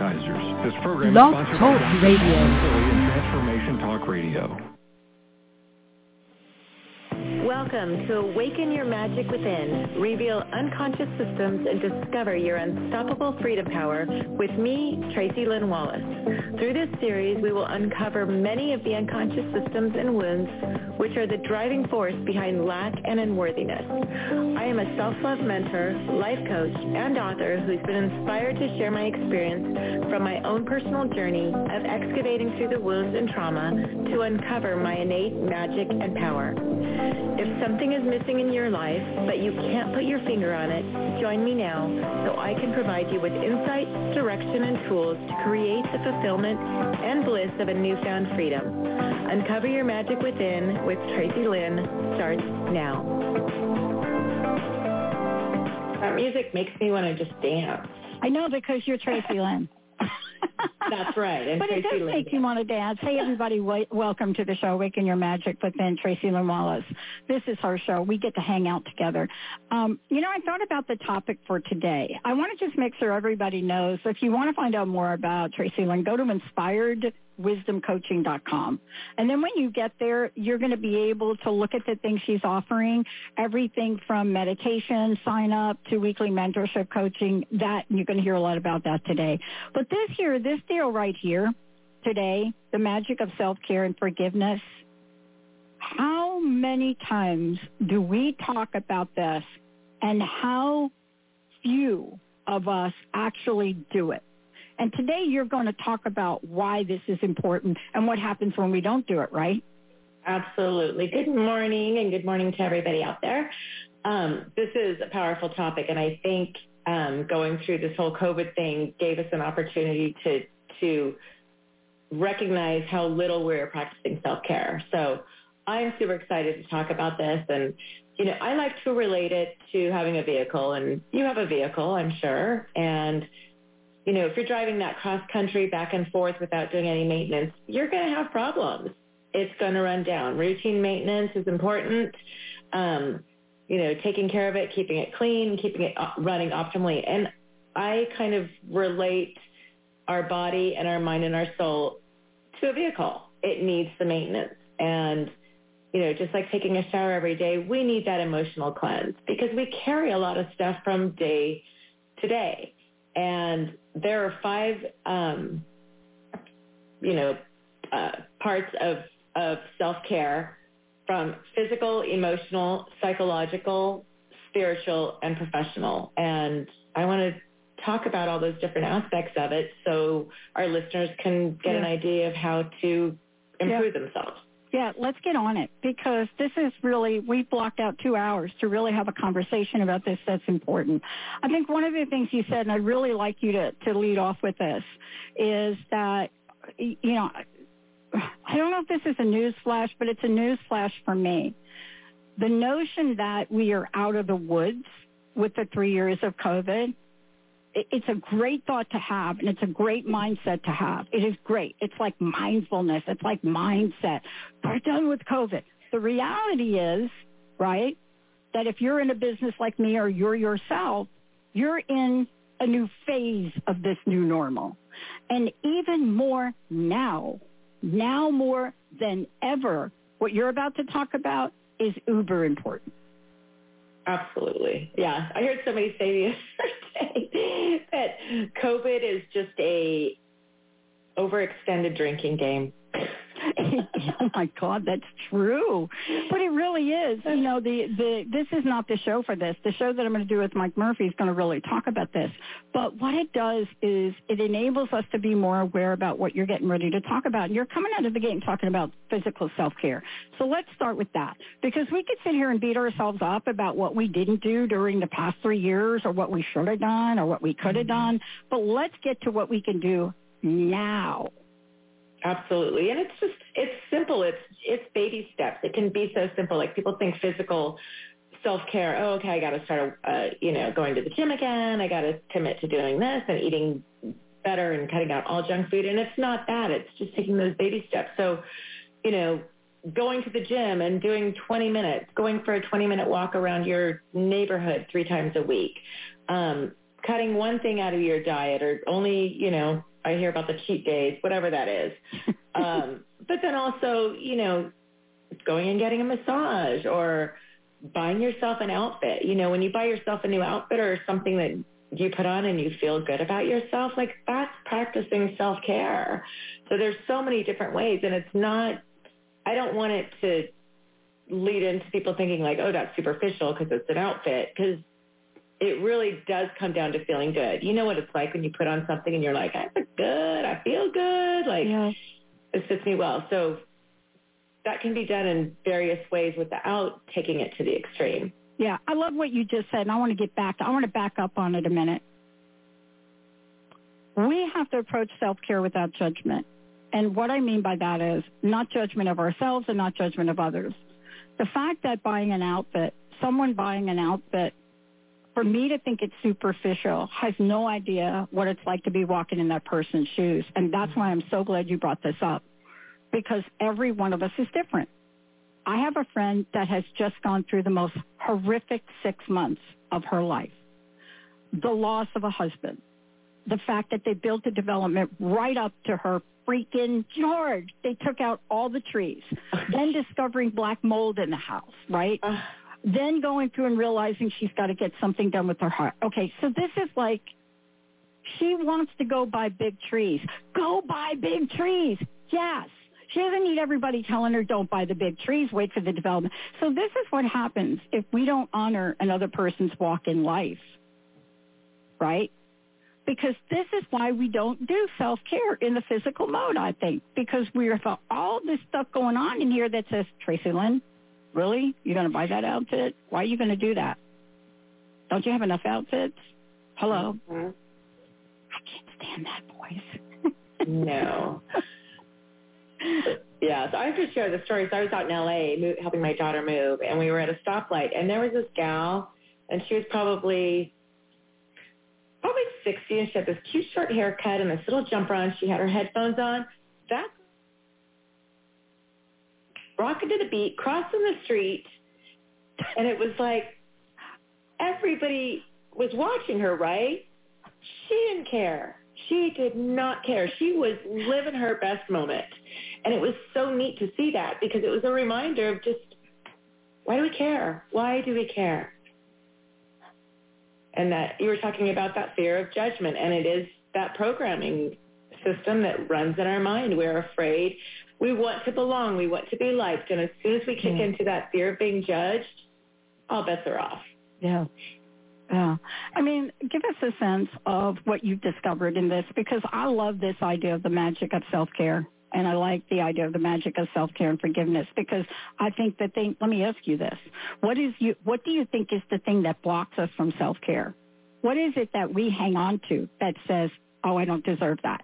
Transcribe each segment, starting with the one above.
advertisers. This program Blog is sponsored Talk by Radio and Transformation Talk Radio. Welcome to Awaken Your Magic Within, reveal unconscious systems, and discover your unstoppable freedom power with me, Tracy Lynn Wallace. Through this series, we will uncover many of the unconscious systems and wounds which are the driving force behind lack and unworthiness. I am a self-love mentor, life coach, and author who's been inspired to share my experience from my own personal journey of excavating through the wounds and trauma to uncover my innate magic and power. If something is missing in your life, but you can't put your finger on it, join me now so I can provide you with insight, direction, and tools to create the fulfillment and bliss of a newfound freedom. Uncover Your Magic Within with Tracy Lynn starts now. That music makes me want to just dance. I know, because you're Tracy Lynn. That's right. And but Tracy it does Lynn make you want to dance. Hey, everybody, welcome to the show, Awaken Your Magic Within, Tracy Lynn Wallace. This is our show. We get to hang out together. I thought about the topic for today. I want to just make sure everybody knows, if you want to find out more about Tracy Lynn, go to inspiredwisdomcoaching.com. And then when you get there, you're going to be able to look at the things she's offering, everything from meditation, sign up, to weekly mentorship coaching. That you're going to hear a lot about that today. But this deal right here today, the magic of self-care and forgiveness, how many times do we talk about this, and how few of us actually do it? And today you're going to talk about why this is important and what happens when we don't do it, right? Absolutely. Good morning, and good morning to everybody out there. This is a powerful topic, and I think going through this whole COVID thing gave us an opportunity to recognize how little we're practicing self-care. So I'm super excited to talk about this. And, I like to relate it to having a vehicle, and you have a vehicle, I'm sure. And, if you're driving that cross-country back and forth without doing any maintenance, you're going to have problems. It's going to run down. Routine maintenance is important. Taking care of it, keeping it clean, keeping it running optimally. And I kind of relate our body and our mind and our soul to a vehicle. It needs the maintenance. And, just like taking a shower every day, we need that emotional cleanse because we carry a lot of stuff from day to day. And there are 5, parts of self-care, from physical, emotional, psychological, spiritual, and professional. And I want to talk about all those different aspects of it so our listeners can get an idea of how to improve themselves. Yeah, let's get on it, because this is really, we blocked out 2 hours to really have a conversation about this that's important. I think one of the things you said, and I'd really like you to lead off with this, is that, I don't know if this is a news flash, but it's a news flash for me. The notion that we are out of the woods with the 3 years of COVID, it's a great thought to have, and it's a great mindset to have. It is great. It's like mindfulness. It's like mindset. We're done with COVID. The reality is, right, that if you're in a business like me or you're yourself, you're in a new phase of this new normal. And even more now more than ever, what you're about to talk about is uber important. Absolutely. Yeah. I heard somebody say the other day that COVID is just a overextended drinking game. Oh my God, that's true. But it really is. This is not the show for this. The show that I'm going to do with Mike Murphy is going to really talk about this. But what it does is it enables us to be more aware about what you're getting ready to talk about. And you're coming out of the gate and talking about physical self-care. So let's start with that, because we could sit here and beat ourselves up about what we didn't do during the past 3 years, or what we should have done, or what we could have done. But let's get to what we can do now. Absolutely. And it's simple. It's baby steps. It can be so simple. Like, people think physical self-care, oh, okay, I got to start, going to the gym again. I got to commit to doing this and eating better and cutting out all junk food. And it's not that. It's just taking those baby steps. So, going to the gym and doing 20 minutes, going for a 20-minute walk around your neighborhood 3 times a week, cutting one thing out of your diet, or only, you know, I hear about the cheat days, whatever that is. But then also, you know, going and getting a massage or buying yourself an outfit. You know, when you buy yourself a new outfit or something that you put on and you feel good about yourself, like that's practicing self-care. So there's so many different ways, and it's not, I don't want it to lead into people thinking like, oh, that's superficial because it's an outfit, because it really does come down to feeling good. You know what it's like when you put on something and you're like, I look good, I feel good, like it fits me well. So that can be done in various ways without taking it to the extreme. Yeah, I love what you just said, and I want to back up on it a minute. We have to approach self-care without judgment. And what I mean by that is not judgment of ourselves and not judgment of others. The fact that someone buying an outfit, for me to think it's superficial, has no idea what it's like to be walking in that person's shoes. And that's why I'm so glad you brought this up, because every one of us is different. I have a friend that has just gone through the most horrific 6 months of her life. The loss of a husband. The fact that they built a development right up to her freaking George. They took out all the trees. Then discovering black mold in the house, right? Then going through and realizing she's got to get something done with her heart. Okay, so this is like, she wants to go buy big trees. Go buy big trees. Yes. She doesn't need everybody telling her, don't buy the big trees, wait for the development. So this is what happens if we don't honor another person's walk in life, right? Because this is why we don't do self-care in the physical mode, I think, because we've got all this stuff going on in here that says, Tracy Lynn, really? You're going to buy that outfit? Why are you going to do that? Don't you have enough outfits? Hello? Mm-hmm. I can't stand that voice. No. Yeah, so I have to share the story. So I was out in L.A. helping my daughter move, and we were at a stoplight, and there was this gal, and she was probably 60, and she had this cute short haircut and this little jumper on. She had her headphones on. That's rocking to the beat, crossing the street, and it was like everybody was watching her, right? She didn't care. She did not care. She was living her best moment. And it was so neat to see that, because it was a reminder of just, why do we care? Why do we care? And that you were talking about that fear of judgment, and it is that programming system that runs in our mind. We're afraid. We want to belong. We want to be liked. And as soon as we kick into that fear of being judged, all bets are off. Yeah. Yeah. I mean, give us a sense of what you've discovered in this, because I love this idea of the magic of self-care. And I like the idea of the magic of self-care and forgiveness, because I think that let me ask you this. What do you think is the thing that blocks us from self-care? What is it that we hang on to that says, oh, I don't deserve that?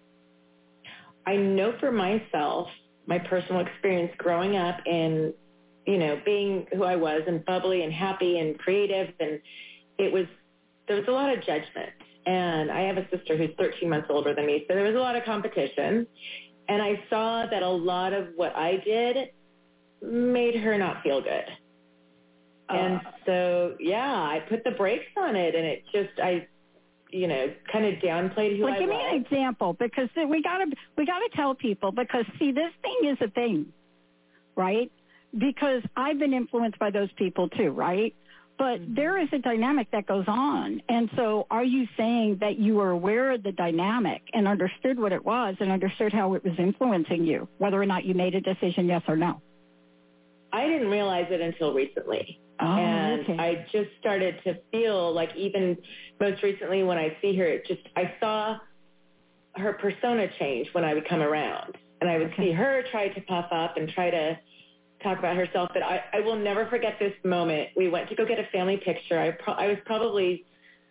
I know for myself, my personal experience growing up and, you know, being who I was and bubbly and happy and creative, and there was a lot of judgment. And I have a sister who's 13 months older than me, so there was a lot of competition. And I saw that a lot of what I did made her not feel good. And so, I put the brakes on it, and it just, kind of downplayed who I was. Give me an example, because we gotta tell people, because see, this thing is a thing, right? Because I've been influenced by those people too, right? But there is a dynamic that goes on. And so are you saying that you were aware of the dynamic and understood what it was and understood how it was influencing you, whether or not you made a decision, yes or no? I didn't realize it until recently. And I just started to feel like, even most recently when I see her, I saw her persona change when I would come around. And I would see her try to puff up and try to talk about herself. But I will never forget this moment. We went to go get a family picture. I was probably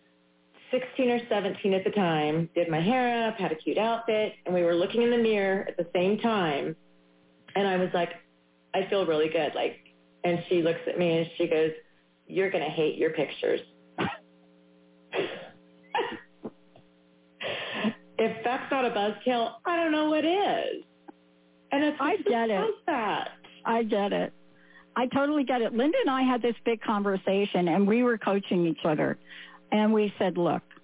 16 or 17 at the time, did my hair up, had a cute outfit, and we were looking in the mirror at the same time. And I was like, I feel really good. And she looks at me and she goes, you're going to hate your pictures. If that's not a buzzkill, I don't know what is. And it's I get it. That. I get it. I totally get it. Linda and I had this big conversation, and we were coaching each other. And we said, look,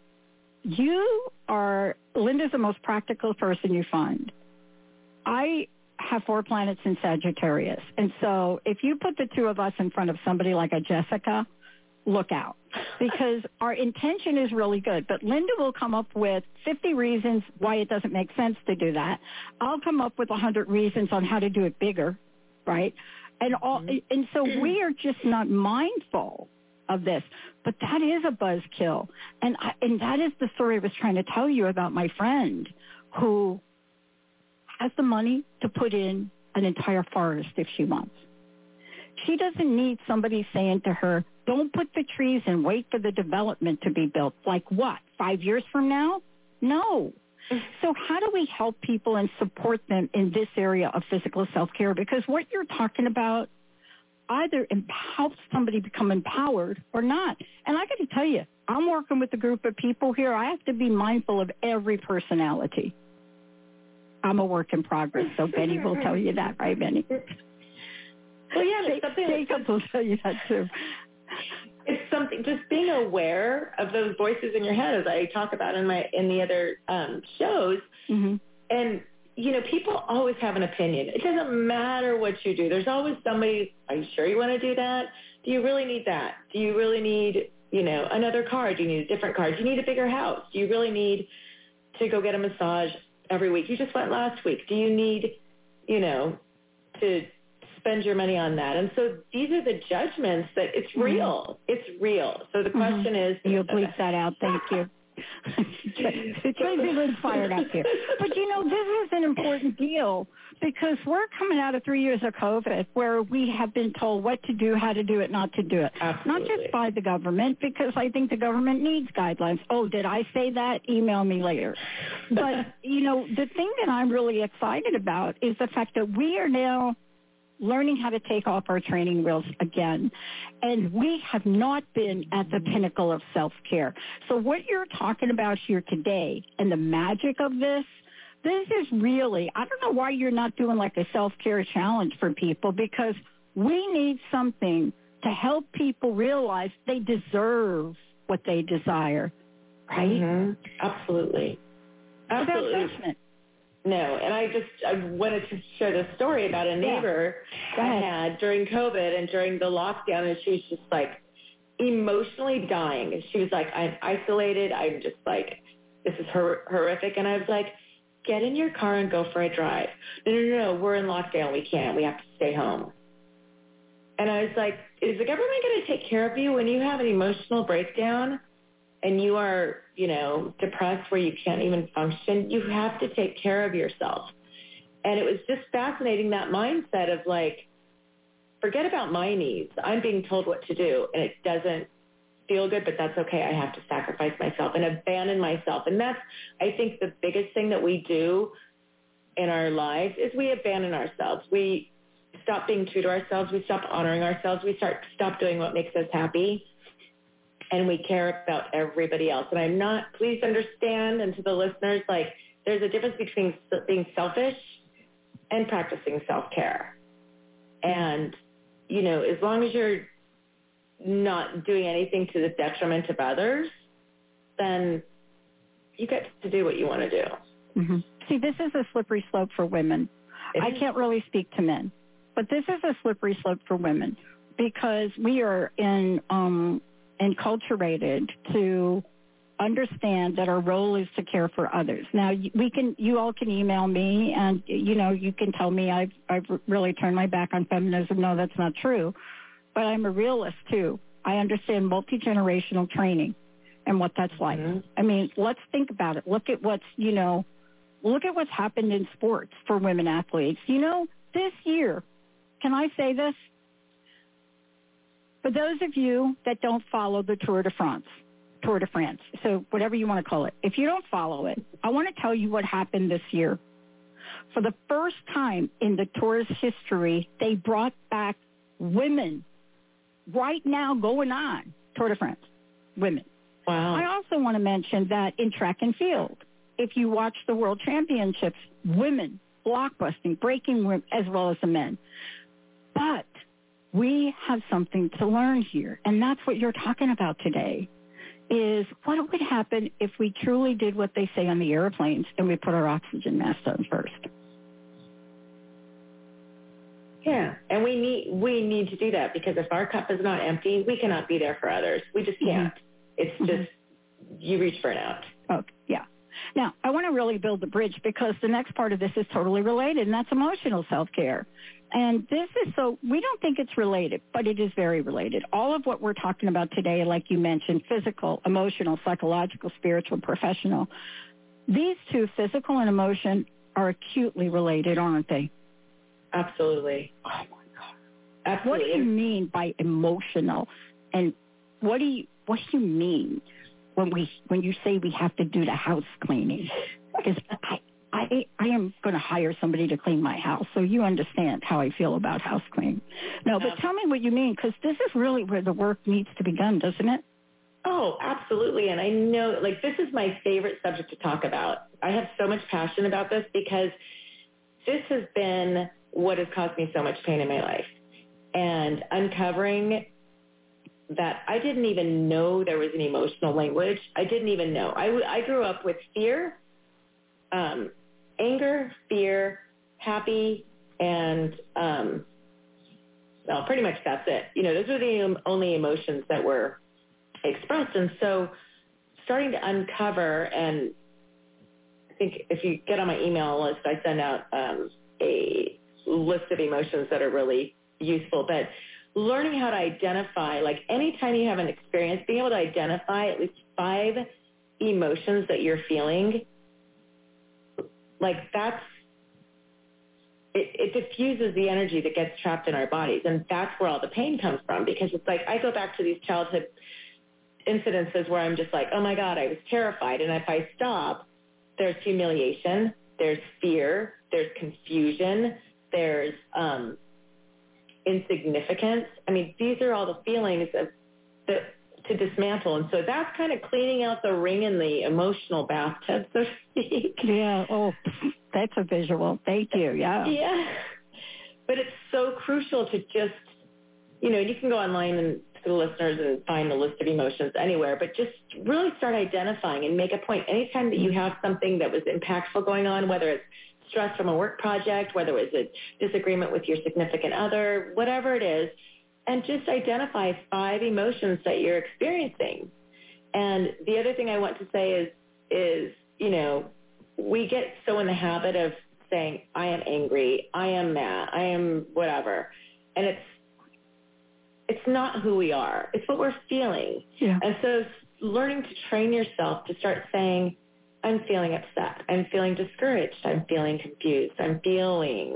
Linda's the most practical person you find. I have 4 planets in Sagittarius. And so if you put the two of us in front of somebody like a Jessica, look out. Because our intention is really good. But Linda will come up with 50 reasons why it doesn't make sense to do that. I'll come up with 100 reasons on how to do it bigger, right? And so we are just not mindful of this. But that is a buzzkill. And that is the story I was trying to tell you about my friend who has the money to put in an entire forest if she wants. She doesn't need somebody saying to her, don't put the trees and wait for the development to be built. Like what, 5 years from now? No. So how do we help people and support them in this area of physical self-care? Because what you're talking about either helps somebody become empowered or not. And I got to tell you, I'm working with a group of people here. I have to be mindful of every personality. I'm a work in progress, so Benny will tell you that, right, Benny? Well, yeah, Jacob will tell you that too. It's something, just being aware of those voices in your head, as I talk about in the other shows. Mm-hmm. And, people always have an opinion. It doesn't matter what you do. There's always somebody, are you sure you want to do that? Do you really need that? Do you really need, another car? Do you need a different car? Do you need a bigger house? Do you really need to go get a massage every week? You just went last week. Do you need, to spend your money on that? And so these are the judgments that it's real. It's real. So the question is... You'll bleep that out. Thank you. Tracy Lynn's fired up here. But, this is an important deal because we're coming out of 3 years of COVID where we have been told what to do, how to do it, not to do it. Absolutely. Not just by the government, because I think the government needs guidelines. Oh, did I say that? Email me later. But, the thing that I'm really excited about is the fact that we are now learning how to take off our training wheels again. And we have not been at the pinnacle of self-care. So what you're talking about here today and the magic of this is really, I don't know why you're not doing like a self-care challenge for people, because we need something to help people realize they deserve what they desire, right? Mm-hmm. Absolutely. Without judgment. No, and I wanted to share this story about a neighbor I had during COVID and during the lockdown, and she was just like emotionally dying. She was like, I'm isolated. I'm just like, this is horrific. And I was like, get in your car and go for a drive. No, we're in lockdown. We can't. We have to stay home. And I was like, is the government going to take care of you when you have an emotional breakdown and you are, depressed where you can't even function? You have to take care of yourself. And it was just fascinating, that mindset of like, forget about my needs. I'm being told what to do, and it doesn't feel good, but that's okay. I have to sacrifice myself and abandon myself. And that's, I think, the biggest thing that we do in our lives is we abandon ourselves. We stop being true to ourselves. We stop honoring ourselves. We stop doing what makes us happy. And we care about everybody else. And I'm not, please understand, and to the listeners, like, there's a difference between being selfish and practicing self-care. And, as long as you're not doing anything to the detriment of others, then you get to do what you want to do. Mm-hmm. See, this is a slippery slope for women. I can't really speak to men, but this is a slippery slope for women because we are enculturated to understand that our role is to care for others. Now, you all can email me and, you can tell me I've really turned my back on feminism. No, that's not true. But I'm a realist, too. I understand multi-generational training and what that's like. Mm-hmm. I mean, let's think about it. Look at what's happened in sports for women athletes. This year, can I say this? For those of you that don't follow the Tour de France, so whatever you want to call it, if you don't follow it, I want to tell you what happened this year. For the first time in the Tour's history, they brought back women right now going on, Tour de France, women. Wow. I also want to mention that in track and field, if you watch the World Championships, women, blockbusting, breaking as well as the men. But we have something to learn here, and that's what you're talking about today. is what would happen if we truly did what they say on the airplanes and we put our oxygen mask on first. Yeah, and we need to do that, because if our cup is not empty, we cannot be there for others. We just can't. It's just, you reach burnout. Okay, yeah. Now, I want to really build the bridge, because the next part of this is totally related, and that's emotional self-care. And this is so, we don't think it's related, but it is very related. All of what we're talking about today, like you mentioned, physical, emotional, psychological, spiritual, professional, these two, physical and emotion, are acutely related, aren't they? Absolutely. Oh, my God. Absolutely. What do you mean by emotional? And what do you mean when you say we have to do the house cleaning? Because I am going to hire somebody to clean my house, so you understand how I feel about house cleaning. No, but tell me what you mean, because this is really where the work needs to be done, doesn't it? Oh, absolutely. And I know, like, this is my favorite subject to talk about. I have so much passion about this, because this has been what has caused me so much pain in my life. And uncovering that I didn't even know there was an emotional language. I didn't even know. I grew up with fear, anger, fear, happy, and well, pretty much that's it. You know, those are the only emotions that were expressed. And so starting to uncover, and I think if you get on my email list, I send out a list of emotions that are really useful. But learning how to identify, like anytime you have an experience, being able to identify at least 5 emotions that you're feeling, like it diffuses the energy that gets trapped in our bodies. And that's where all the pain comes from, because it's like I go back to these childhood incidences where I'm just like, oh my God, I was terrified. And if I stop, there's humiliation, there's fear, there's confusion, there's insignificance. I mean, these are all the feelings to dismantle. And so that's kind of cleaning out the ring in the emotional bathtub, so to speak. Yeah. Oh, that's a visual. Thank you. Yeah. Yeah. But it's so crucial to just, you know, you can go online and to the listeners and find a list of emotions anywhere, but just really start identifying and make a point. Anytime that you have something that was impactful going on, whether it's stress from a work project, whether it's a disagreement with your significant other, whatever it is, and just identify 5 emotions that you're experiencing. And the other thing I want to say is, you know, we get so in the habit of saying, I am angry, I am mad, I am whatever. And it's not who we are. It's what we're feeling. Yeah. And so learning to train yourself to start saying, I'm feeling upset, I'm feeling discouraged, I'm feeling confused, I'm feeling,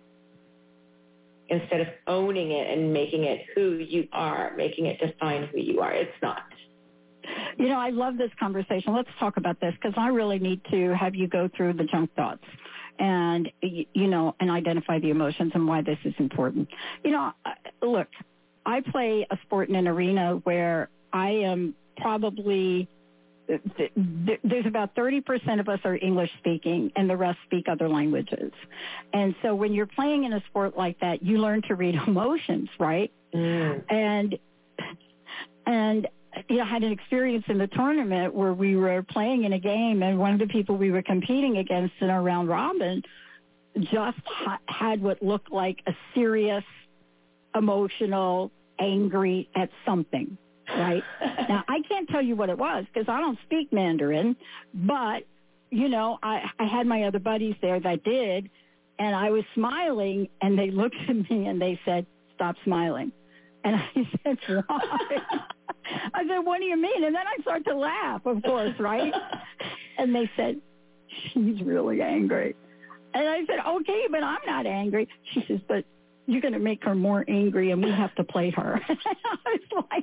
instead of owning it and making it who you are, making it define who you are. It's not. You know, I love this conversation. Let's talk about this, because I really need to have you go through the junk thoughts and, you know, and identify the emotions and why this is important. You know, look, I play a sport in an arena where I am probably, there's about 30% of us are English speaking and the rest speak other languages. And so when you're playing in a sport like that, you learn to read emotions, right? And you know, I had an experience in the tournament where we were playing in a game, and one of the people we were competing against in our round robin just had what looked like a serious, emotional, angry at something, right? Now, I can't tell you what it was because I don't speak Mandarin, but, you know, I had my other buddies there that did, and I was smiling, and they looked at me and they said, stop smiling. And I said, why? I said, what do you mean? And then I started to laugh, of course, right? And they said, she's really angry. And I said, okay, but I'm not angry. She says, but you're going to make her more angry, and we have to play her. I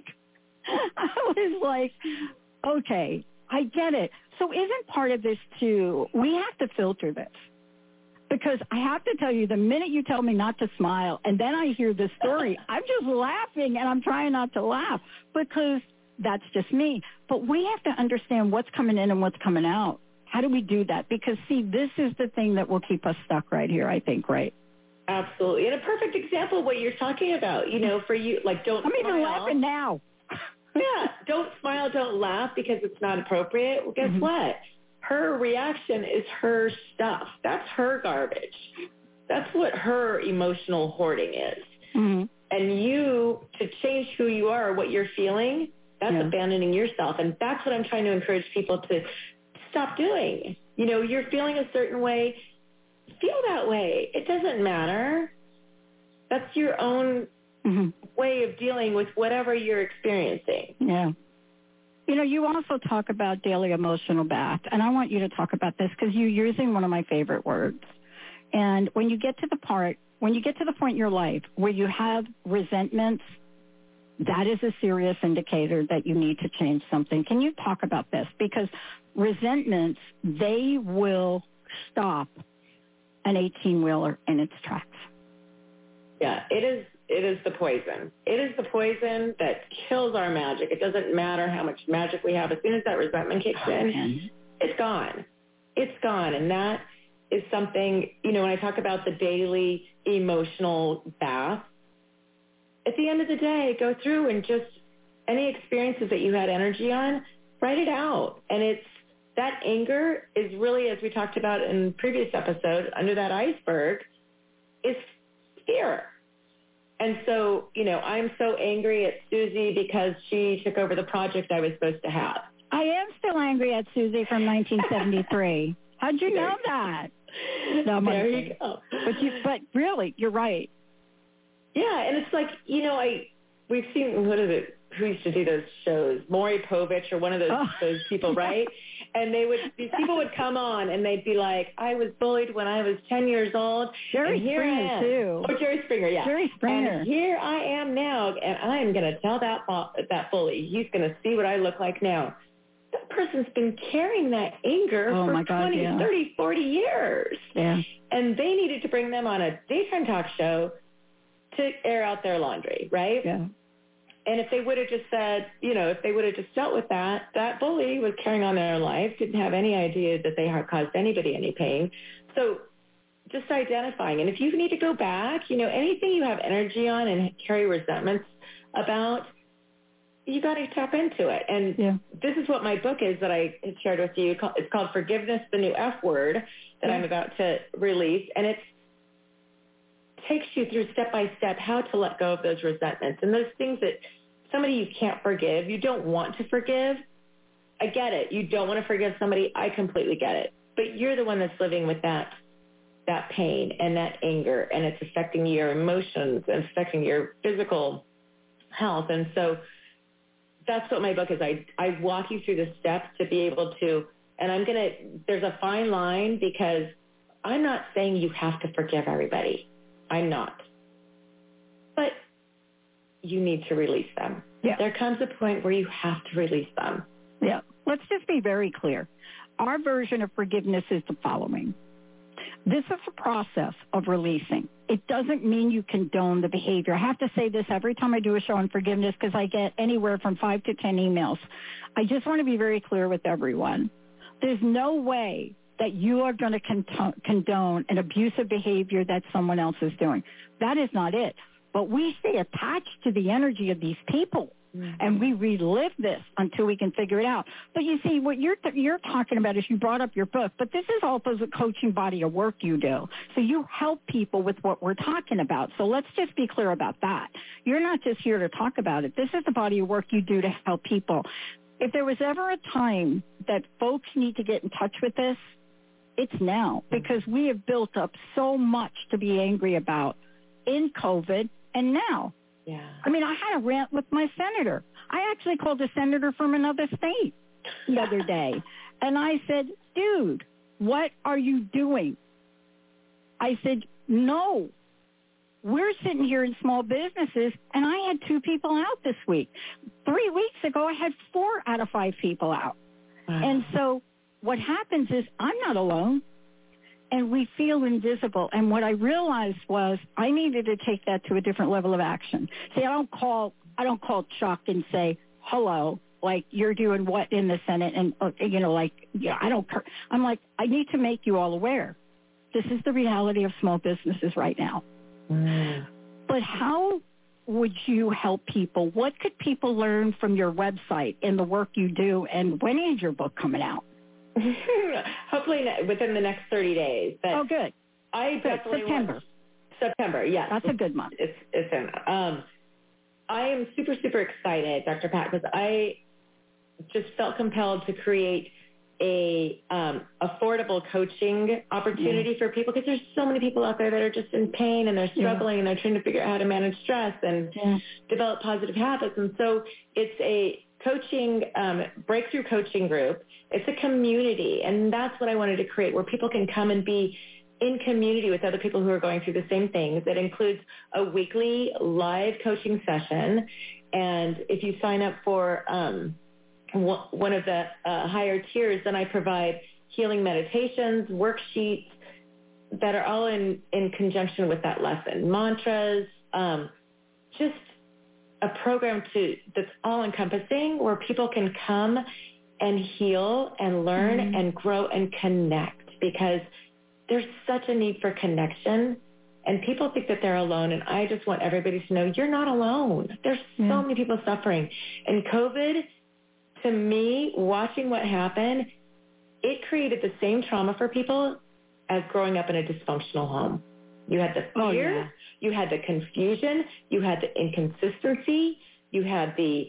was like, okay, I get it. So isn't part of this, too, we have to filter this. Because I have to tell you, the minute you tell me not to smile, and then I hear this story, I'm just laughing, and I'm trying not to laugh because that's just me. But we have to understand what's coming in and what's coming out. How do we do that? Because, see, this is the thing that will keep us stuck right here, I think, right? Absolutely. And a perfect example of what you're talking about, you know, for you, like, don't I'm even smile. laughing now. Yeah, don't smile, don't laugh because it's not appropriate. Well, guess what? Her reaction is her stuff. That's her garbage. That's what her emotional hoarding is. Mm-hmm. And you, to change who you are, what you're feeling, that's abandoning yourself. And that's what I'm trying to encourage people to stop doing. You know, you're feeling a certain way, feel that way. It doesn't matter. That's your own way of dealing with whatever you're experiencing. Yeah. You know, you also talk about daily emotional bath, and I want you to talk about this because you're using one of my favorite words. And when you get to the point in your life where you have resentments, that is a serious indicator that you need to change something. Can you talk about this? Because resentments, they will stop an 18-wheeler in its tracks. Yeah, it is the poison. It is the poison that kills our magic. It doesn't matter how much magic we have. As soon as that resentment kicks in, it's gone. It's gone. And that is something, you know, when I talk about the daily emotional bath, at the end of the day, go through and just any experiences that you had energy on, write it out. And it's that anger is really, as we talked about in the previous episode, under that iceberg, is fear. And so, you know, I'm so angry at Susie because she took over the project I was supposed to have. I am still angry at Susie from 1973. How'd you know that? No, there you go. But really, you're right. Yeah, and it's like, you know, we've seen, who used to do those shows? Maury Povich or one of those people, right? And these people would come on and they'd be like, I was bullied when I was 10 years old. Jerry Springer, too. Oh, Jerry Springer, yeah. Jerry Springer. And here I am now, and I'm going to tell that bully, he's going to see what I look like now. That person's been carrying that anger for 20, 30, 40 years. Yeah. And they needed to bring them on a daytime talk show to air out their laundry, right? Yeah. And if they would have just said, you know, if they would have just dealt with that bully was carrying on their life, didn't have any idea that they had caused anybody any pain. So just identifying. And if you need to go back, you know, anything you have energy on and carry resentments about, you got to tap into it. And this is what my book is that I had shared with you. It's called Forgiveness, the New F Word, that I'm about to release. And it takes you through step by step how to let go of those resentments and those things that somebody you can't forgive, you don't want to forgive. I get it. You don't want to forgive somebody. I completely get it. But you're the one that's living with that pain and that anger, and it's affecting your emotions and affecting your physical health. And so that's what my book is. I walk you through the steps to be able to, and there's a fine line because I'm not saying you have to forgive everybody. I'm not. But you need to release them. Yeah. There comes a point where you have to release them. Yeah. Let's just be very clear. Our version of forgiveness is the following. This is a process of releasing. It doesn't mean you condone the behavior. I have to say this every time I do a show on forgiveness because I get anywhere from 5 to 10 emails. I just want to be very clear with everyone. There's no way that you are going to condone an abusive behavior that someone else is doing. That is not it. But we stay attached to the energy of these people, and we relive this until we can figure it out. But you see, what you're talking about is you brought up your book, but this is also the coaching body of work you do. So you help people with what we're talking about. So let's just be clear about that. You're not just here to talk about it. This is the body of work you do to help people. If there was ever a time that folks need to get in touch with this, it's now, because we have built up so much to be angry about in COVID and now. Yeah. I mean, I had a rant with my senator. I actually called a senator from another state the other day, and I said, dude, what are you doing? I said, no. We're sitting here in small businesses, and I had 2 people out this week. 3 weeks ago, I had 4 out of 5 people out. Wow. And so what happens is I'm not alone, and we feel invisible. And what I realized was I needed to take that to a different level of action. See, I don't call Chuck and say, hello, like you're doing what in the Senate, and I don't. I'm like, I need to make you all aware. This is the reality of small businesses right now. But how would you help people? What could people learn from your website and the work you do? And when is your book coming out? Hopefully within the next 30 days. But oh, good. I definitely September, yes. That's a good month. It's in. I am super, super excited, Dr. Pat, because I just felt compelled to create a affordable coaching opportunity for people, because there's so many people out there that are just in pain and they're struggling and they're trying to figure out how to manage stress and develop positive habits. And so it's a coaching, breakthrough coaching group. It's a community, and that's what I wanted to create, where people can come and be in community with other people who are going through the same things. That includes a weekly live coaching session. And if you sign up for one of the higher tiers, then I provide healing meditations, worksheets that are all in conjunction with that lesson, mantras, just a program that's all encompassing, where people can come and heal and learn and grow and connect, because there's such a need for connection, and people think that they're alone. And I just want everybody to know you're not alone. There's so many people suffering. And COVID, to me, watching what happened, it created the same trauma for people as growing up in a dysfunctional home. You had the fear, you had the confusion, you had the inconsistency, you had the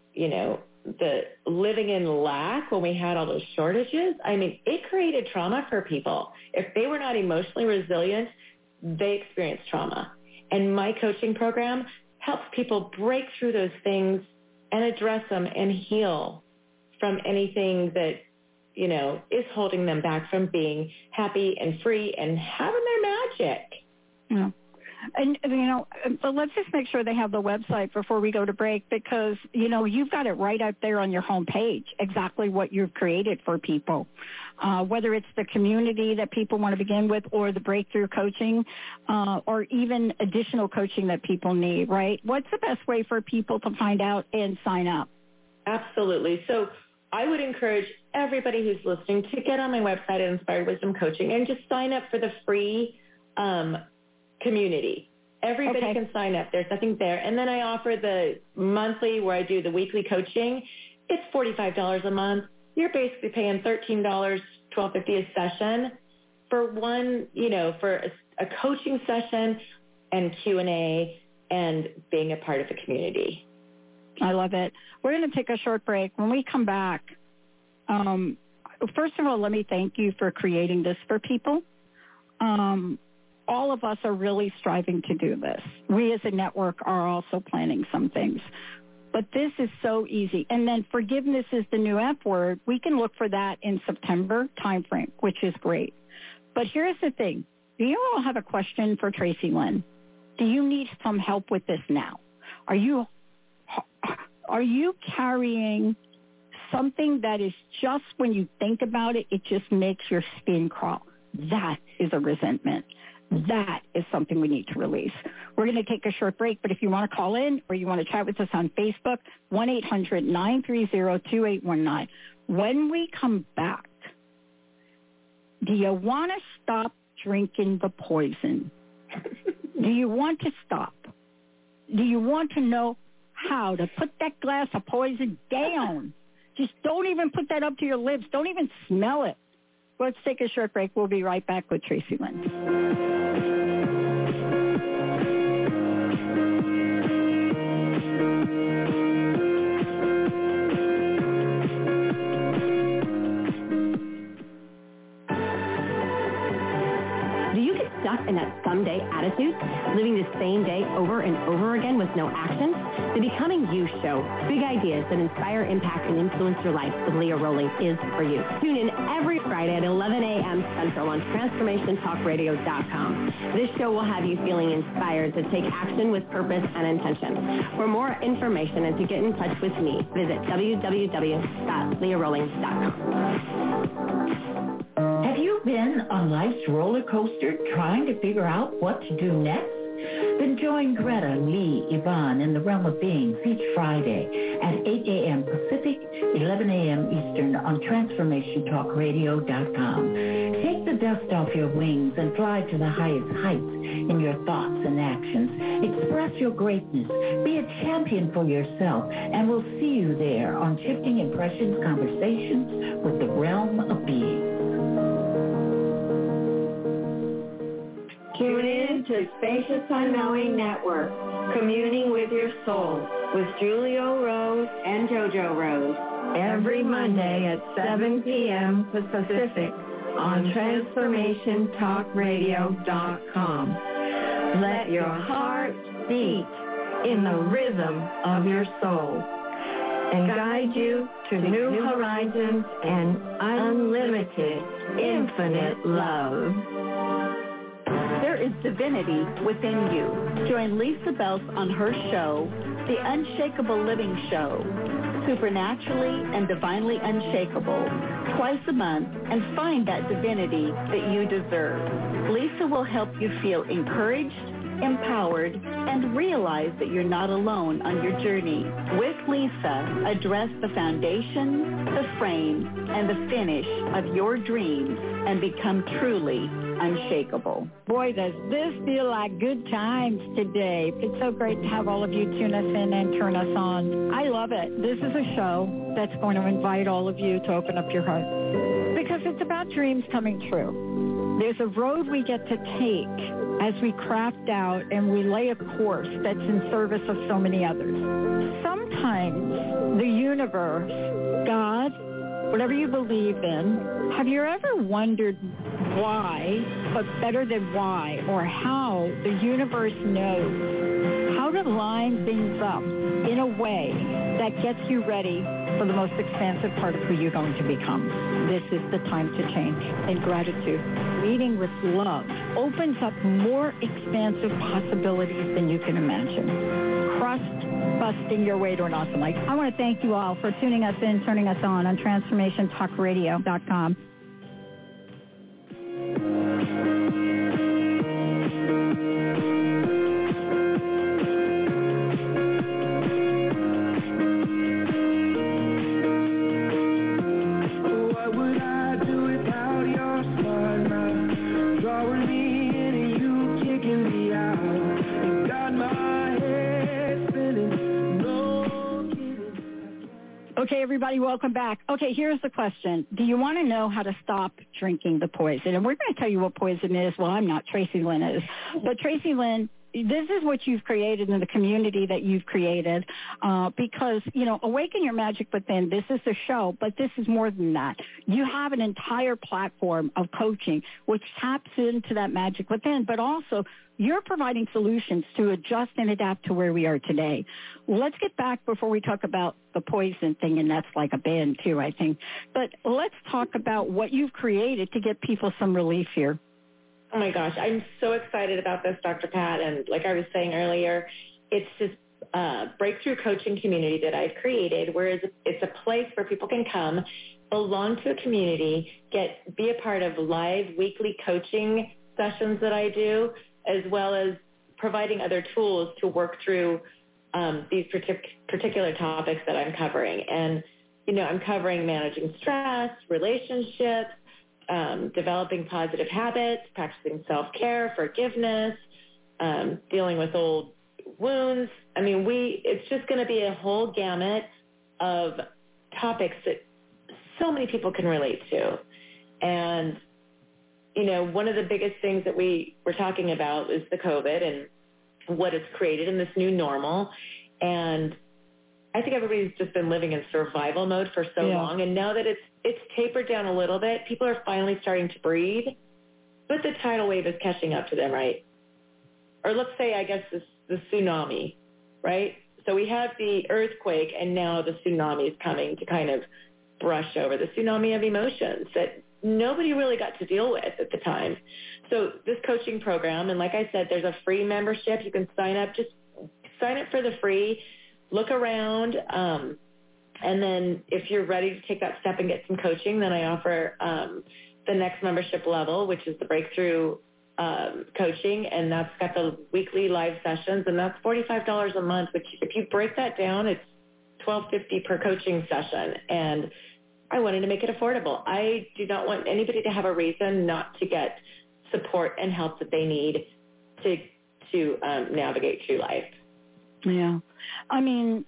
living in lack when we had all those shortages. I mean, it created trauma for people. If they were not emotionally resilient, they experienced trauma. And my coaching program helps people break through those things and address them and heal from anything that, is holding them back from being happy and free and having their magic. Yeah. And, but let's just make sure they have the website before we go to break, because, you've got it right out there on your homepage, exactly what you've created for people, whether it's the community that people want to begin with, or the breakthrough coaching, or even additional coaching that people need, right? What's the best way for people to find out and sign up? Absolutely. So I would encourage everybody who's listening to get on my website at Inspired Wisdom Coaching and just sign up for the free community. Everybody can sign up. There's nothing there. And then I offer the monthly, where I do the weekly coaching. It's $45 a month. You're basically paying $13, $12.50 a session for one, for a coaching session and Q&A and being a part of the community. I love it. We're going to take a short break. When we come back, first of all, let me thank you for creating this for people. All of us are really striving to do this. We as a network are also planning some things. But this is so easy. And then forgiveness is the new F word. We can look for that in September timeframe, which is great. But here's the thing. Do you all have a question for Tracy Lynn? Do you need some help with this now? Are you carrying something that is just, when you think about it, it just makes your skin crawl? That is a resentment. That is something we need to release. We're going to take a short break, but if you want to call in or you want to chat with us on Facebook, 1-800-930-2819. When we come back, do you want to stop drinking the poison? Do you want to stop? Do you want to know how to put that glass of poison down? Just don't even put that up to your lips. Don't even smell it. Let's take a short break. We'll be right back with Tracy Lynn. Stuck in that someday attitude, living the same day over and over again with no action? The Becoming You show, big ideas that inspire, impact, and influence your life with Leah Rowling is for you. Tune in every Friday at 11 a.m. Central on TransformationTalkRadio.com. This show will have you feeling inspired to take action with purpose and intention. For more information and to get in touch with me, visit www.leahrowling.com. Have you been on life's roller coaster trying to figure out what to do next? Then join Greta, Lee, Yvonne, and the Realm of Beings each Friday at 8 a.m. Pacific, 11 a.m. Eastern on TransformationTalkRadio.com. Take the dust off your wings and fly to the highest heights in your thoughts and actions. Express your greatness. Be a champion for yourself, and we'll see you there on Shifting Impressions Conversations with the Realm of Being. Tune in to Spacious Unknowing Network, Communing with Your Soul, with Julio Rose and JoJo Rose, every Monday at 7 p.m. Pacific on TransformationTalkRadio.com. Let your heart beat in the rhythm of your soul and guide you to new horizons and unlimited, infinite love. There is divinity within you. Join Lisa Bells on her show, The Unshakable Living Show, Supernaturally and Divinely Unshakable, twice a month, and find that divinity that you deserve. Lisa will help you feel encouraged, empowered, and realize that you're not alone on your journey. With Lisa, address the foundation, the frame, and the finish of your dreams and become truly unshakable. Boy, does this feel like good times today. It's so great to have all of you tune us in and turn us on. I love it. This is a show that's going to invite all of you to open up your heart because it's about dreams coming true. There's a road we get to take as we craft out and we lay a course that's in service of so many others. Sometimes the universe, God, whatever you believe in, have you ever wondered why, but better than why, or how the universe knows how to line things up in a way that gets you ready for the most expansive part of who you're going to become? This is the time to change. And gratitude, leading with love, opens up more expansive possibilities than you can imagine. Busting your way to an awesome life. I want to thank you all for tuning us in, turning us on TransformationTalkRadio.com. Okay, everybody, welcome back. Okay, here's the question. Do you want to know how to stop drinking the poison? And we're going to tell you what poison is. Well, I'm not. Tracy Lynn is. But Tracy Lynn, this is what you've created in the community that you've created because, Awaken Your Magic Within, this is the show, but this is more than that. You have an entire platform of coaching which taps into that magic within, but also you're providing solutions to adjust and adapt to where we are today. Well, let's get back before we talk about the poison thing, and that's like a band too, I think. But let's talk about what you've created to get people some relief here. Oh, my gosh. I'm so excited about this, Dr. Pat. And like I was saying earlier, it's this breakthrough coaching community that I've created, where it's a place where people can come, belong to a community, be a part of live weekly coaching sessions that I do, as well as providing other tools to work through these particular topics that I'm covering. And, I'm covering managing stress, relationships, developing positive habits, practicing self-care, forgiveness, dealing with old wounds. I mean, it's just going to be a whole gamut of topics that so many people can relate to. And, one of the biggest things that we were talking about is the COVID and what it's created in this new normal. And I think everybody's just been living in survival mode for so long. And now that it's tapered down a little bit, people are finally starting to breathe, but the tidal wave is catching up to them, right? Or let's say, I guess, the tsunami, right? So we have the earthquake, and now the tsunami is coming to kind of brush over the tsunami of emotions that nobody really got to deal with at the time. So this coaching program, and like I said, there's a free membership. You can sign up. Just sign up for the free. Look around. And then if you're ready to take that step and get some coaching, then I offer the next membership level, which is the breakthrough coaching, and that's got the weekly live sessions, and that's $45 a month, which if you break that down, it's $12.50 per coaching session. And I wanted to make it affordable. I do not want anybody to have a reason not to get support and help that they need to navigate through life. Yeah. I mean,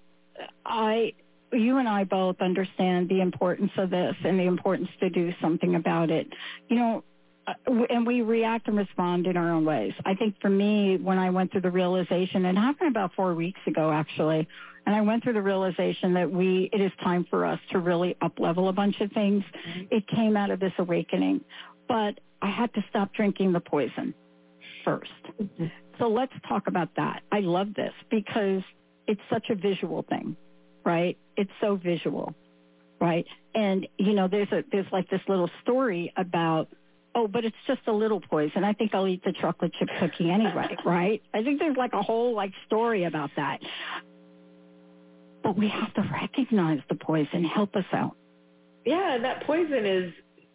you and I both understand the importance of this and the importance to do something about it. You know, and we react and respond in our own ways. I think for me, when I went through the realization, it happened about 4 weeks ago, actually, and I went through the realization that it is time for us to really up-level a bunch of things. Mm-hmm. It came out of this awakening. But I had to stop drinking the poison first. Mm-hmm. So let's talk about that. I love this because it's such a visual thing, right? It's so visual, right? And, you know, there's like this little story about, oh, but it's just a little poison. I think I'll eat the chocolate chip cookie anyway, right? I think there's like a whole story about that. But we have to recognize the poison. Help us out. Yeah, that poison is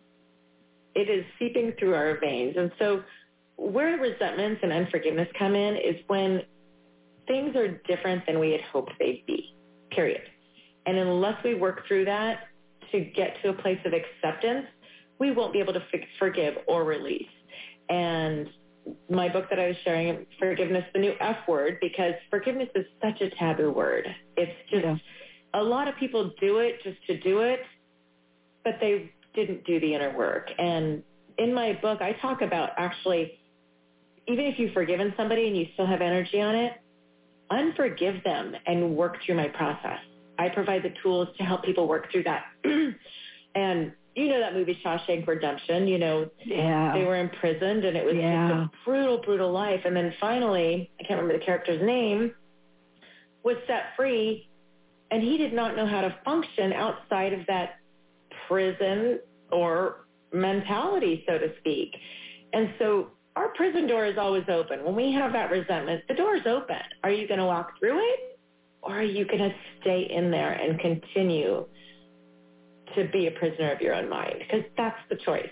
seeping through our veins. And so where resentments and unforgiveness come in is when things are different than we had hoped they'd be, period. And unless we work through that to get to a place of acceptance, we won't be able to forgive or release. And my book that I was sharing, Forgiveness, the New F Word, because forgiveness is such a taboo word. It's just, a lot of people do it just to do it, but they didn't do the inner work. And in my book, I talk about actually, even if you've forgiven somebody and you still have energy on it, unforgive them and work through my process. I provide the tools to help people work through that. And you know that movie Shawshank Redemption, you know, they were imprisoned and it was just a brutal, brutal life. And then finally, I can't remember the character's name, was set free, and he did not know how to function outside of that prison or mentality, so to speak. And so our prison door is always open. When we have that resentment, the door is open. Are you going to walk through it, or are you going to stay in there and continue to be a prisoner of your own mind? Because that's the choice.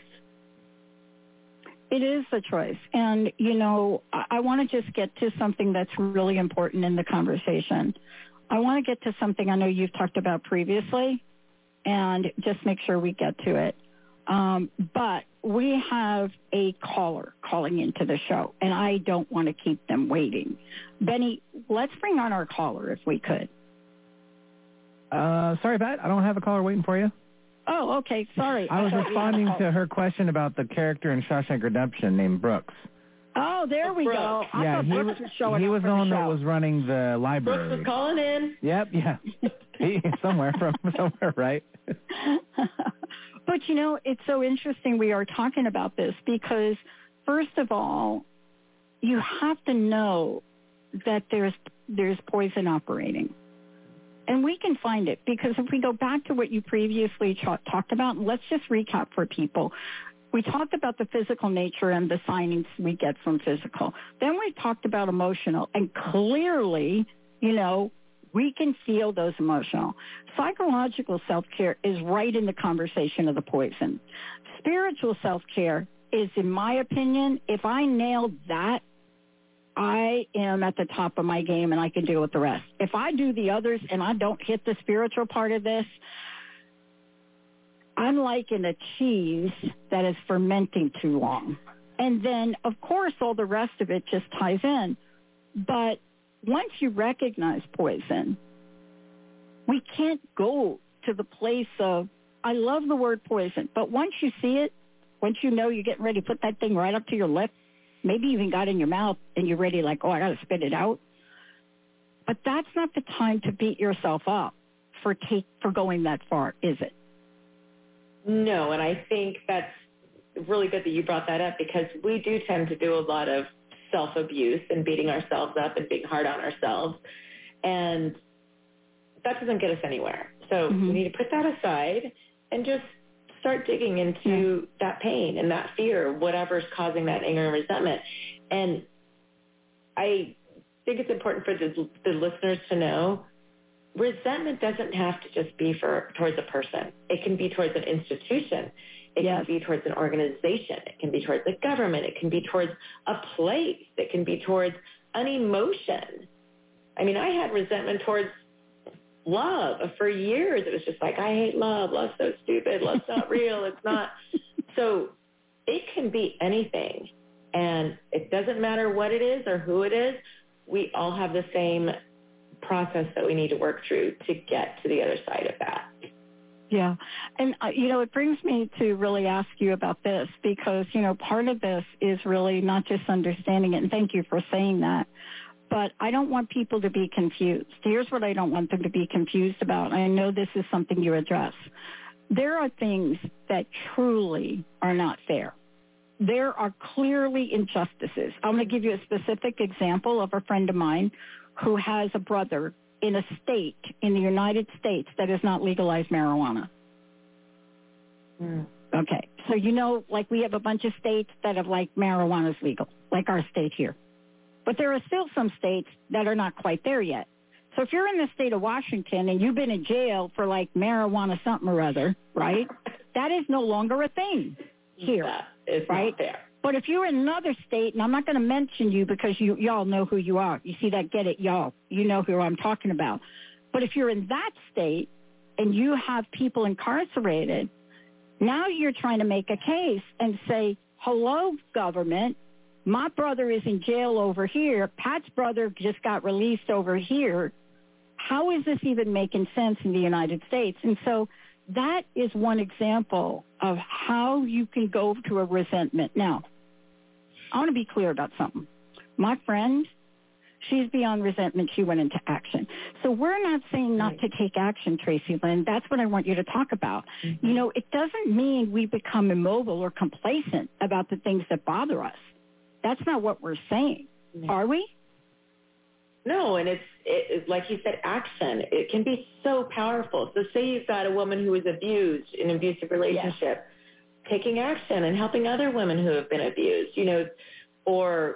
It is the choice. And, you know, I want to just get to something that's really important in the conversation. I want to get to something I know you've talked about previously and just make sure we get to it. But we have a caller calling into the show, and I don't want to keep them waiting. Benny, let's bring on our caller if we could. Sorry, Pat. I don't have a caller waiting for you. Oh, okay. Sorry. I was responding to her question about the character in Shawshank Redemption named Brooks. Oh, there we go. Yeah, he was the one that was running the library. Brooks was calling in. Yep, yeah. somewhere, right? But, you know, it's so interesting we are talking about this because, first of all, you have to know that there's poison operating. And we can find it because if we go back to what you previously talked about, let's just recap for people. We talked about the physical nature and the signings we get from physical. Then we talked about emotional. And clearly, you know, we can feel those emotional. Psychological self-care is right in the conversation of the poison. Spiritual self-care is, in my opinion, if I nailed that, I am at the top of my game and I can deal with the rest. If I do the others and I don't hit the spiritual part of this, I'm like in a cheese that is fermenting too long. And then, of course, all the rest of it just ties in. But once you recognize poison, we can't go to the place of, I love the word poison, but once you see it, once you know you're getting ready to put that thing right up to your lip, maybe even got in your mouth and you're ready like, oh, I got to spit it out. But that's not the time to beat yourself up for going that far, is it? No, and I think that's really good that you brought that up because we do tend to do a lot of self-abuse and beating ourselves up and being hard on ourselves. And that doesn't get us anywhere. So we need to put that aside and just start digging into that pain and that fear, whatever's causing that anger and resentment. And I think it's important for the listeners to know resentment doesn't have to just be towards a person. It can be towards an institution. It can be towards an organization. It can be towards the government. It can be towards a place. It can be towards an emotion. I mean, I had resentment towards love. For years, it was just like, I hate love. Love's so stupid. Love's not real. It's not. So it can be anything. And it doesn't matter what it is or who it is. We all have the same process that we need to work through to get to the other side of that. Yeah. And, it brings me to really ask you about this because, part of this is really not just understanding it. And thank you for saying that. But I don't want people to be confused. Here's what I don't want them to be confused about. I know this is something you address. There are things that truly are not fair. There are clearly injustices. I'm going to give you a specific example of a friend of mine who has a brother in a state in the United States that has not legalized marijuana. Okay. So, we have a bunch of states that have marijuana is legal, like our state here. But there are still some states that are not quite there yet. So if you're in the state of Washington and you've been in jail for marijuana something or other, right, that is no longer a thing here, right? But if you're in another state, and I'm not going to mention you because y'all know who you are. You see that? Get it, y'all. You know who I'm talking about. But if you're in that state and you have people incarcerated, now you're trying to make a case and say, hello, government, my brother is in jail over here. Pat's brother just got released over here. How is this even making sense in the United States? And so that is one example of how you can go to a resentment. Now, I want to be clear about something. My friend, she's beyond resentment. She went into action. So we're not saying not to take action, Tracy Lynn. That's what I want you to talk about. Mm-hmm. It doesn't mean we become immobile or complacent about the things that bother us. That's not what we're saying. No. Are we? No, and it's like you said, action. It can be so powerful. So say you've got a woman who was abused in an abusive relationship, yes, taking action and helping other women who have been abused, or,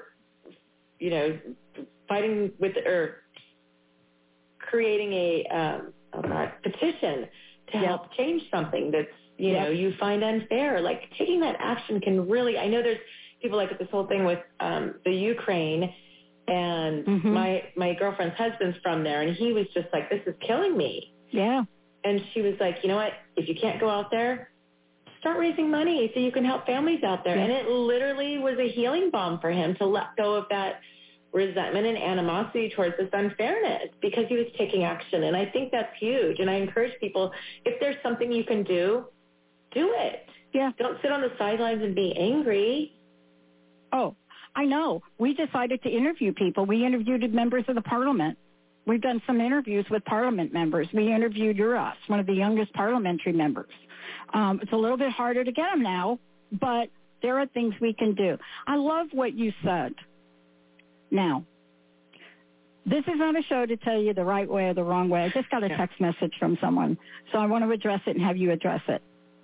fighting with or creating a petition to help change something that's, you find unfair. Like taking that action can really, I know there's people like this whole thing with the Ukraine. And mm-hmm. my girlfriend's husband's from there, and he was just like, this is killing me. Yeah. And she was like, you know what? If you can't go out there, start raising money so you can help families out there. Yeah. And it literally was a healing balm for him to let go of that resentment and animosity towards this unfairness because he was taking action. And I think that's huge. And I encourage people, if there's something you can do it. Yeah. Don't sit on the sidelines and be angry. Oh, I know. We decided to interview people. We interviewed members of the parliament. We've done some interviews with parliament members. We interviewed Uras, one of the youngest parliamentary members. It's a little bit harder to get them now, but there are things we can do. I love what you said. Now, this is not a show to tell you the right way or the wrong way. I just got a text message from someone, so I want to address it and have you address it.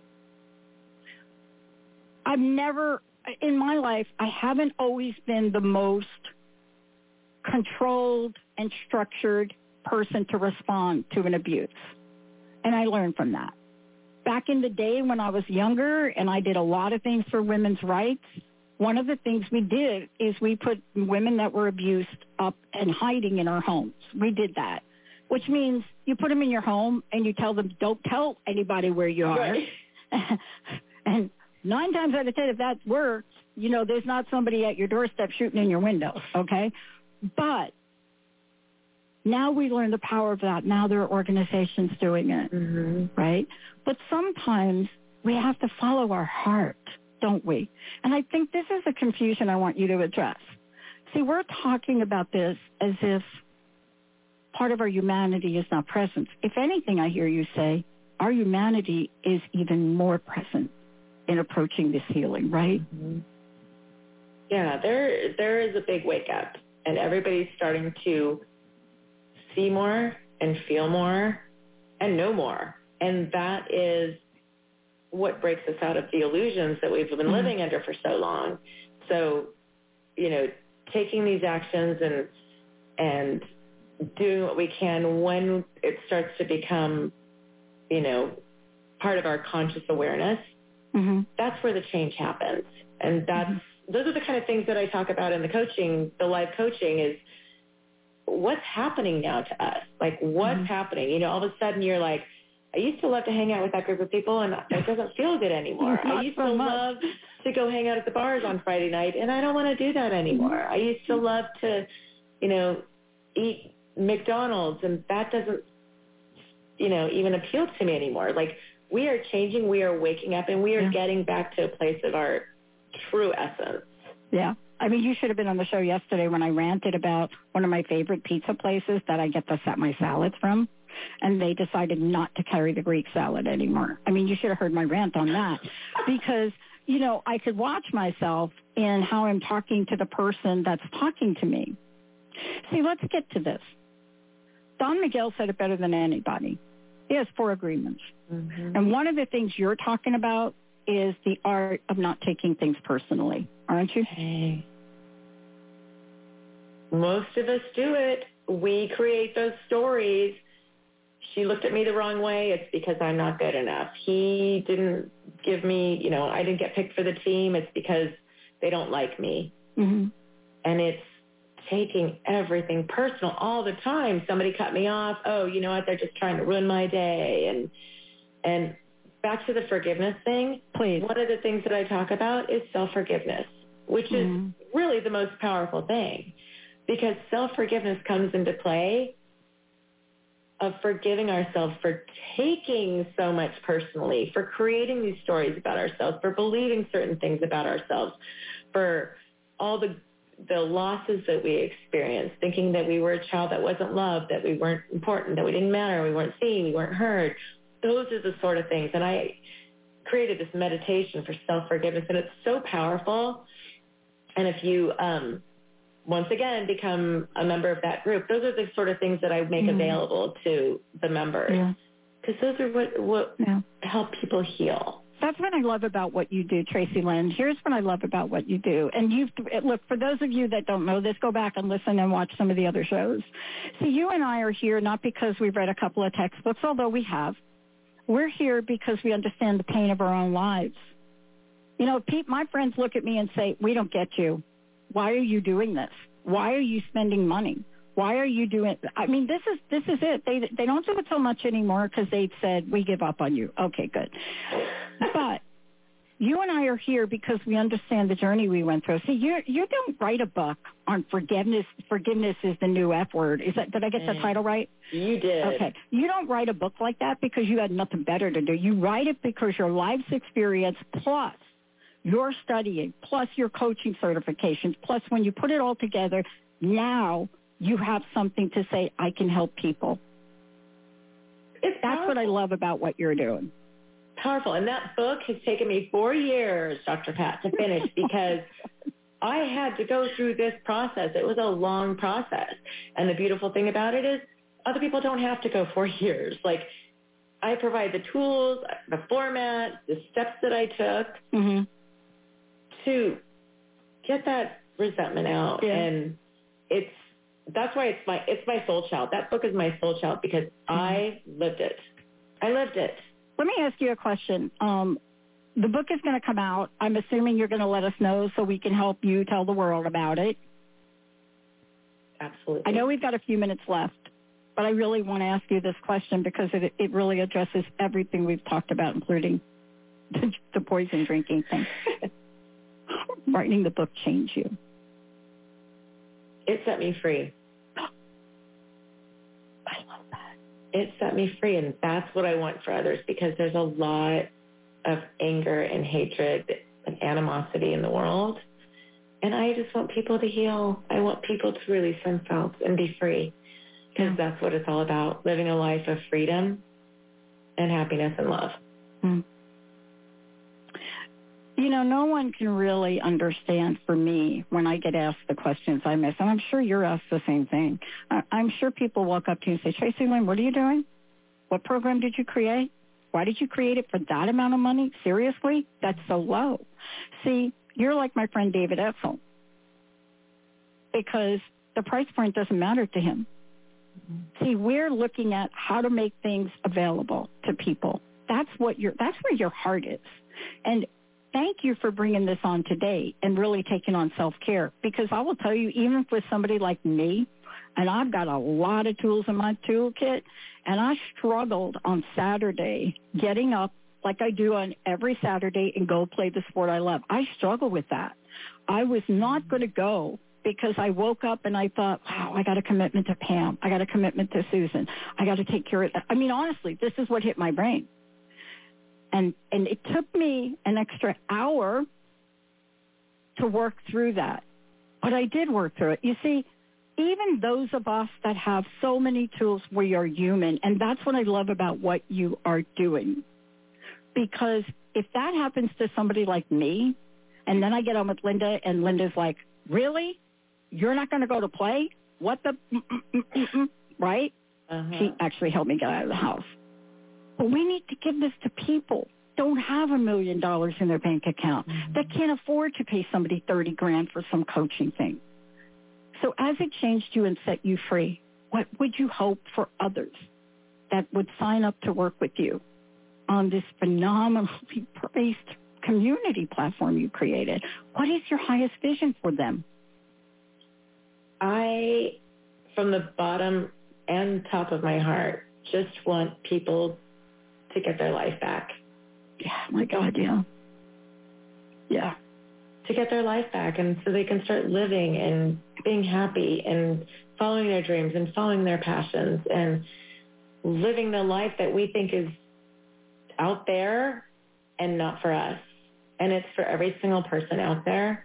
I've never... In my life, I haven't always been the most controlled and structured person to respond to an abuse. And I learned from that. Back in the day when I was younger and I did a lot of things for women's rights, one of the things we did is we put women that were abused up and hiding in our homes. We did that, which means you put them in your home and you tell them, don't tell anybody where you are. Right. And 9 times out of 10, if that works, there's not somebody at your doorstep shooting in your window, okay? But now we learn the power of that. Now there are organizations doing it, mm-hmm. right? But sometimes we have to follow our heart, don't we? And I think this is a confusion I want you to address. See, we're talking about this as if part of our humanity is not present. If anything, I hear you say, our humanity is even more present in approaching this healing, right? Mm-hmm. Yeah, there is a big wake up, and everybody's starting to see more and feel more and know more. And that is what breaks us out of the illusions that we've been living under for so long. So, taking these actions and doing what we can when it starts to become, part of our conscious awareness, mm-hmm. that's where the change happens. And those are the kind of things that I talk about in the coaching, the live coaching is what's happening now to us? Like, what's happening? You know, all of a sudden you're like, I used to love to hang out with that group of people, and it doesn't feel good anymore. I used to love to go hang out at the bars on Friday night, and I don't want to do that anymore. I used to love to, you know, eat McDonald's, and that doesn't, you know, even appeal to me anymore. Like, we are changing, we are waking up, and we are getting back to a place of our true essence. Yeah. I mean, you should have been on the show yesterday when I ranted about one of my favorite pizza places that I get my salads from, and they decided not to carry the Greek salad anymore. I mean, you should have heard my rant on that because, you know, I could watch myself in how I'm talking to the person that's talking to me. See, let's get to this. Don Miguel said it better than anybody. He has 4 agreements. And one of the things you're talking about is the art of not taking things personally, aren't you? Hey. Most of us do it. We create those stories. She looked at me the wrong way. It's because I'm not good enough. He didn't give me, you know, I didn't get picked for the team. It's because they don't like me. And it's taking everything personal all the time. Somebody cut me off. Oh, you know what? They're just trying to ruin my day. And back to the forgiveness thing. Please. One of the things that I talk about is self-forgiveness, which is really the most powerful thing, because self-forgiveness comes into play of forgiving ourselves for taking so much personally, for creating these stories about ourselves, for believing certain things about ourselves, for all the losses that we experienced, thinking that we were a child that wasn't loved, that we weren't important, that we didn't matter, we weren't seen, we weren't heard. Those are the sort of things. And I created this meditation for self-forgiveness, and it's so powerful. And if you, once again, become a member of that group, those are the sort of things that I make available to the members. Because those are what help people heal. That's what I love about what you do, Tracy Lynn. Here's what I love about what you do. And look, for those of you that don't know this, go back and listen and watch some of the other shows. See, you and I are here not because we've read a couple of textbooks, although we have. We're here because we understand the pain of our own lives. You know, my friends look at me and say, we don't get you. Why are you doing this? Why are you spending money? Why are you doing it? I mean, this is it. They don't do it so much anymore because they said, we give up on you. Okay, good. But you and I are here because we understand the journey we went through. See, you don't write a book on forgiveness. Forgiveness is the new F word. Did I get the title right? You did. Okay. You don't write a book like that because you had nothing better to do. You write it because your life's experience plus your studying, plus your coaching certifications, plus when you put it all together, now you have something to say, I can help people. That's what I love about what you're doing. Powerful. And that book has taken me 4 years, Dr. Pat, to finish because I had to go through this process. It was a long process. And the beautiful thing about it is other people don't have to go 4 years. Like, I provide the tools, the format, the steps that I took to get that resentment out. And that's why it's my soul child. That book is my soul child because I lived it. I lived it. Let me ask you a question. The book is going to come out. I'm assuming you're going to let us know so we can help you tell the world about it. Absolutely. I know we've got a few minutes left, but I really want to ask you this question because it really addresses everything we've talked about, including the poison drinking thing. Writing the book changed you? It set me free. I love that. It set me free, and that's what I want for others because there's a lot of anger and hatred and animosity in the world, and I just want people to heal. I want people to release themselves and be free because that's what it's all about, living a life of freedom and happiness and love. You know, no one can really understand for me when I get asked the questions I miss, and I'm sure you're asked the same thing. I'm sure people walk up to you and say, Tracy Lynn, what are you doing? What program did you create? Why did you create it for that amount of money? Seriously? That's so low. See, you're like my friend David Etzel because the price point doesn't matter to him. See, we're looking at how to make things available to people. That's where your heart is. And thank you for bringing this on today and really taking on self-care because I will tell you, even with somebody like me, And I've got a lot of tools in my toolkit, and I struggled on Saturday getting up like I do on every Saturday and go play the sport I love. I struggle with that. I was not going to go because I woke up and I thought, wow, I got a commitment to Pam. I got a commitment to Susan. I got to take care of that. I mean, honestly, this is what hit my brain. And it took me an extra hour to work through that. But I did work through it. You see, even those of us that have so many tools, we are human. And that's what I love about what you are doing. Because if that happens to somebody like me, and then I get on with Linda, and Linda's like, really? You're not going to go to play? What the, right? She actually helped me get out of the house. But we need to give this to people who don't have $1 million in their bank account, that can't afford to pay somebody $30,000 for some coaching thing. So as it changed you and set you free, what would you hope for others that would sign up to work with you on this phenomenally praised community platform you created? What is your highest vision for them? I, from the bottom and top of my heart, just want people to get their life back. Yeah, my God, yeah. Yeah. To get their life back, and so they can start living and being happy and following their dreams and following their passions and living the life that we think is out there and not for us. And it's for every single person out there.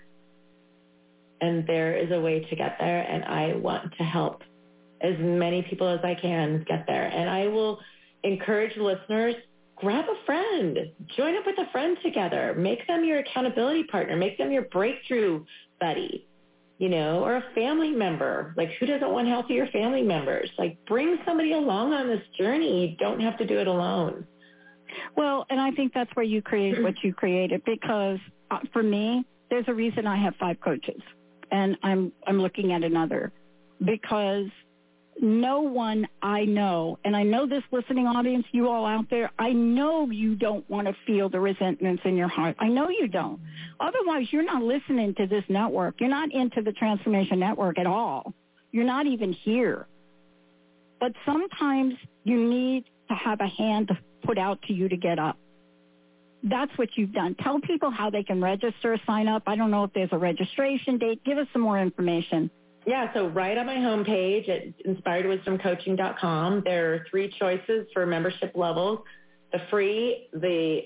And there is a way to get there, and I want to help as many people as I can get there. And I will encourage listeners, grab a friend, join up with a friend together, make them your accountability partner, make them your breakthrough buddy, you know, or a family member. Like, who doesn't want healthier family members? Like, bring somebody along on this journey. You don't have to do it alone. Well, and I think that's where you create what you created, because for me, there's a reason I have 5 coaches, and I'm looking at another, because no one I know, and I know this listening audience, you all out there, I know you don't want to feel the resentments in your heart. I know you don't. Otherwise, you're not listening to this network. You're not into the Transformation Network at all. You're not even here. But sometimes you need to have a hand put out to you to get up. That's what you've done. Tell people how they can register, sign up. I don't know if there's a registration date. Give us some more information. Yeah, so right on my homepage at inspiredwisdomcoaching.com, there are 3 choices for membership levels: the free, the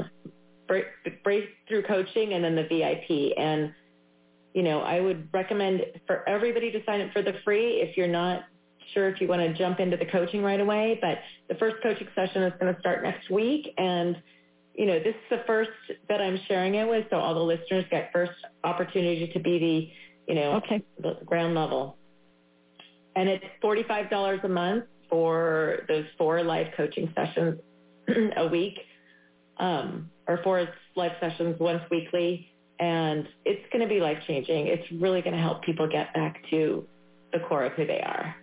breakthrough coaching, and then the VIP. And, you know, I would recommend for everybody to sign up for the free if you're not sure if you want to jump into the coaching right away. But the first coaching session is going to start next week. And, you know, this is the first that I'm sharing it with, so all the listeners get first opportunity to be the, you know, the ground level. And it's $45 a month for those 4 live coaching sessions a week, or 4 live sessions once weekly. And it's going to be life-changing. It's really going to help people get back to the core of who they are.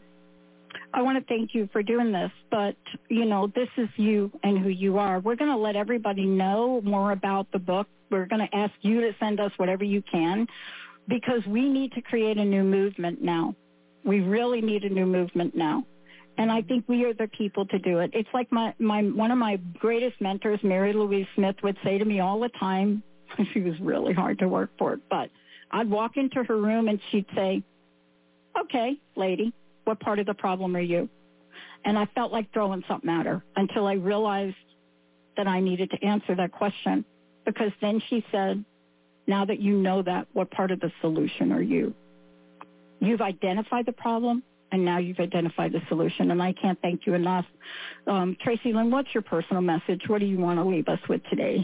I want to thank you for doing this, but, you know, this is you and who you are. We're going to let everybody know more about the book. We're going to ask you to send us whatever you can, because we need to create a new movement now. We really need a new movement now. And I think we are the people to do it. It's like one of my greatest mentors, Mary Louise Smith, would say to me all the time. She was really hard to work for, but I'd walk into her room and she'd say, okay, lady, what part of the problem are you? And I felt like throwing something at her until I realized that I needed to answer that question, because then she said, now that you know that, what part of the solution are you? You've identified the problem, and now you've identified the solution, and I can't thank you enough. Tracy Lynn, what's your personal message? What do you want to leave us with today?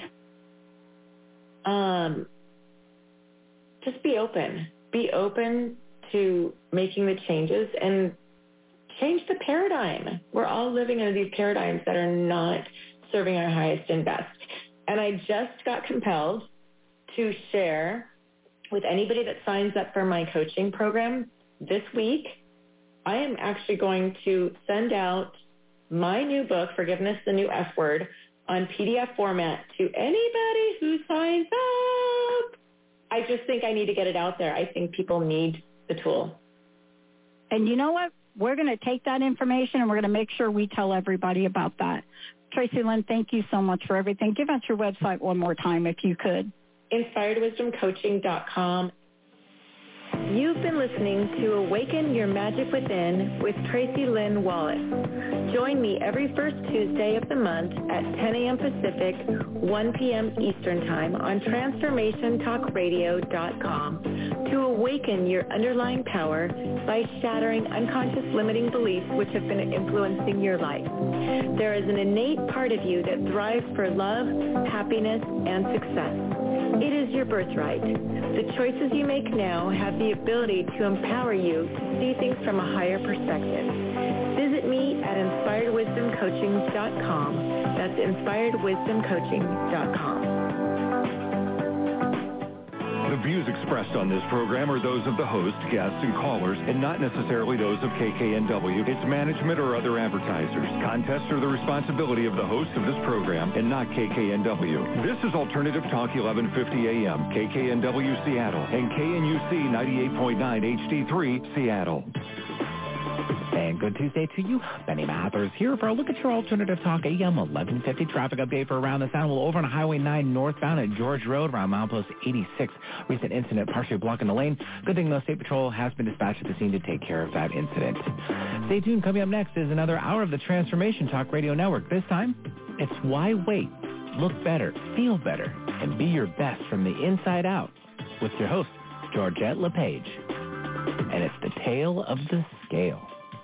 Just be open. Be open to making the changes and change the paradigm. We're all living under these paradigms that are not serving our highest and best. And I just got compelled to share with anybody that signs up for my coaching program this week. I am actually going to send out my new book, Forgiveness, the New F Word, on PDF format to anybody who signs up. I just think I need to get it out there. I think people need the tool. And you know what? We're going to take that information and we're going to make sure we tell everybody about that. Tracy Lynn, thank you so much for everything. Give out your website one more time if you could. InspiredWisdomCoaching.com. You've been listening to Awaken Your Magic Within with Tracy Lynn Wallace. Join me every first Tuesday of the month at 10 a.m. Pacific, 1 p.m. Eastern Time on TransformationTalkRadio.com to awaken your underlying power by shattering unconscious limiting beliefs which have been influencing your life. There is an innate part of you that thrives for love, happiness, and success. It is your birthright. The choices you make now have the ability to empower you to see things from a higher perspective. Visit me at InspiredWisdomCoaching.com. That's InspiredWisdomCoaching.com. The views expressed on this program are those of the host, guests, and callers, and not necessarily those of KKNW, its management, or other advertisers. Contests are the responsibility of the host of this program and not KKNW. This is Alternative Talk 1150 AM, KKNW Seattle, and KNUC 98.9 HD3 Seattle. And good Tuesday to you. Benny Mathers here for a look at your Alternative Talk AM 1150 traffic update for around the sound. Well, over on Highway 9 northbound at George Road around milepost 86. Recent incident partially blocking the lane. Good thing though, State Patrol has been dispatched at the scene to take care of that incident. Stay tuned. Coming up next is another hour of the Transformation Talk Radio Network. This time, it's Why Wait? Look better, feel better, and be your best from the inside out with your host, Georgette LePage. And it's the Tale of the Scale.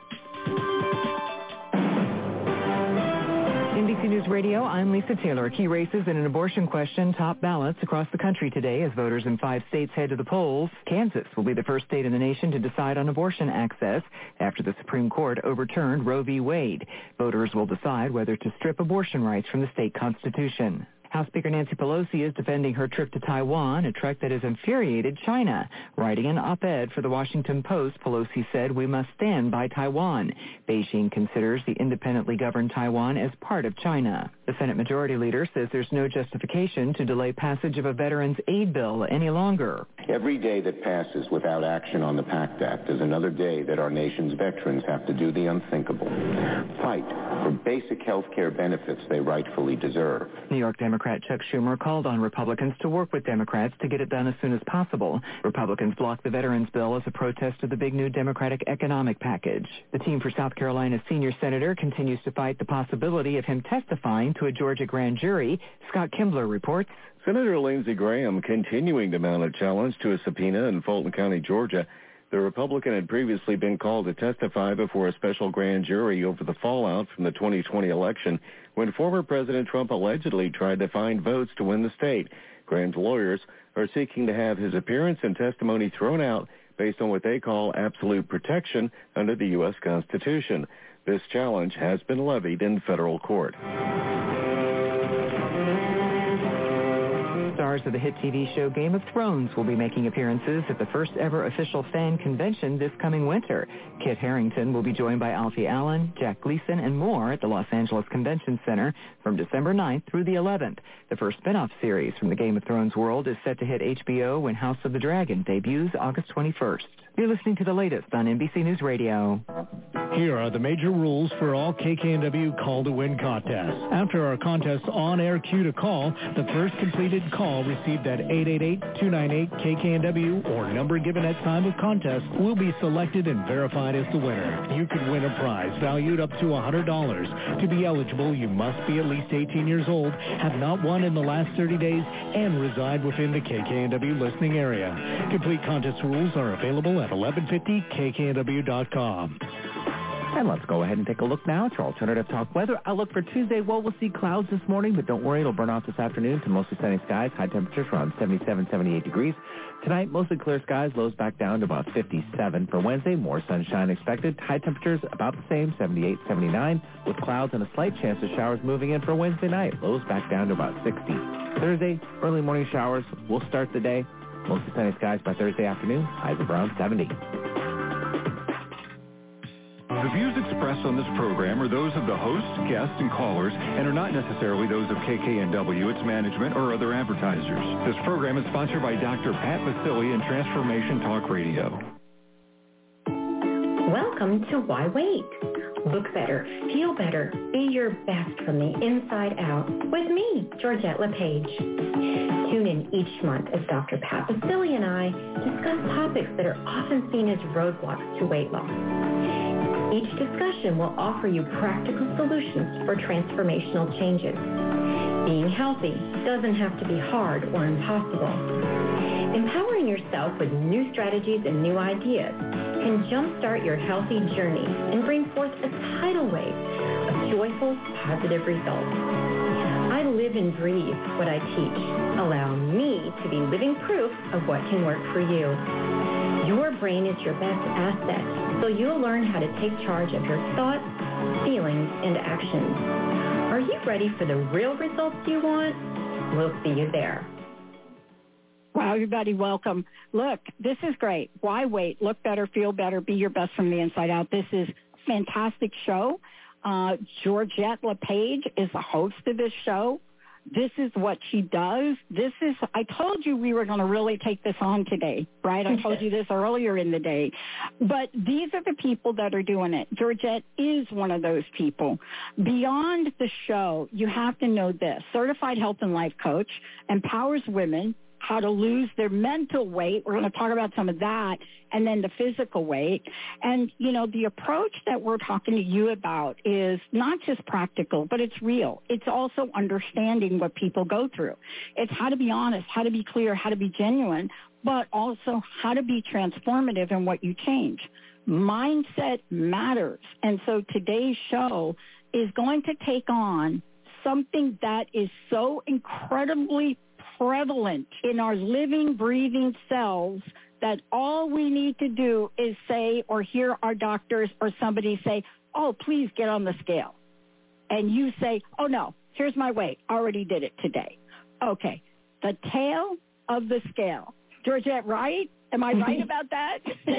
NBC News Radio, I'm Lisa Taylor. Key races in an abortion question top ballots across the country today as voters in 5 states head to the polls. Kansas will be the first state in the nation to decide on abortion access after the Supreme Court overturned Roe v. Wade. Voters will decide whether to strip abortion rights from the state constitution. House Speaker Nancy Pelosi is defending her trip to Taiwan, a trek that has infuriated China. Writing an op-ed for the Washington Post, Pelosi said, "We must stand by Taiwan." Beijing considers the independently governed Taiwan as part of China. The Senate Majority Leader says there's no justification to delay passage of a Veterans Aid Bill any longer. Every day that passes without action on the PACT Act is another day that our nation's veterans have to do the unthinkable. Fight for basic health care benefits they rightfully deserve. New York Democrat Chuck Schumer called on Republicans to work with Democrats to get it done as soon as possible. Republicans blocked the Veterans Bill as a protest of the big new Democratic economic package. The team for South Carolina's senior senator continues to fight the possibility of him testifying to a Georgia grand jury. Scott Kimbler reports. Senator Lindsey Graham continuing to mount a challenge to a subpoena in Fulton County, Georgia. The Republican had previously been called to testify before a special grand jury over the fallout from the 2020 election when former President Trump allegedly tried to find votes to win the state. Graham's lawyers are seeking to have his appearance and testimony thrown out based on what they call absolute protection under the U.S. Constitution. This challenge has been levied in federal court. Stars of the hit TV show Game of Thrones will be making appearances at the first ever official fan convention this coming winter. Kit Harington will be joined by Alfie Allen, Jack Gleason, and more at the Los Angeles Convention Center from December 9th through the 11th. The first spin-off series from the Game of Thrones world is set to hit HBO when House of the Dragon debuts August 21st. You're listening to the latest on NBC News Radio. Here are the major rules for all KKNW Call to Win contests. After our contest's on-air cue to call, the first completed call received at 888-298-KKNW or number given at time of contest will be selected and verified as the winner. You could win a prize valued up to $100. To be eligible, you must be at least 18 years old, have not won in the last 30 days, and reside within the KKNW listening area. Complete contest rules are available at 1150kknw.com. And let's go ahead and take a look now at your Alternative Talk weather outlook for Tuesday. Well, we'll see clouds this morning, but don't worry, it'll burn off this afternoon to mostly sunny skies. High temperatures around 77, 78 degrees. Tonight, mostly clear skies, lows back down to about 57. For Wednesday, more sunshine expected. High temperatures about the same, 78, 79, with clouds and a slight chance of showers moving in for Wednesday night. Lows back down to about 60. Thursday, early morning showers will start the day. Mostly sunny skies by Thursday afternoon. Highs around 70. The views expressed on this program are those of the host, guests, and callers, and are not necessarily those of KKNW, its management, or other advertisers. This program is sponsored by Dr. Pat Vasili and Transformation Talk Radio. Welcome to Why Wait? Look better, feel better, be your best from the inside out with me, Georgette LePage. Tune in each month as Dr. Pat Basile and I discuss topics that are often seen as roadblocks to weight loss. Each discussion will offer you practical solutions for transformational changes. Being healthy doesn't have to be hard or impossible. Empowering yourself with new strategies and new ideas can jumpstart your healthy journey and bring forth a tidal wave of joyful, positive results. I live and breathe what I teach. Allow me to be living proof of what can work for you. Your brain is your best asset, so you'll learn how to take charge of your thoughts, feelings, and actions. Are you ready for the real results you want? We'll see you there. Wow, everybody, welcome. Look, this is great. Why wait? Look better, feel better, be your best from the inside out. This is a fantastic show. Georgette LePage is the host of this show. This is what she does. I told you we were going to really take this on today, right? I told you this earlier in the day. But these are the people that are doing it. Georgette is one of those people. Beyond the show, you have to know this. Certified health and life coach, empowers women how to lose their mental weight. We're going to talk about some of that, and then the physical weight. And, the approach that we're talking to you about is not just practical, but it's real. It's also understanding what people go through. It's how to be honest, how to be clear, how to be genuine, but also how to be transformative in what you change. Mindset matters. And so today's show is going to take on something that is so incredibly prevalent in our living, breathing cells that all we need to do is say or hear our doctors or somebody say, oh, please get on the scale. And you say, oh, no, here's my weight. Already did it today. Okay, the tail of the scale. Georgette, right? Am I right about that?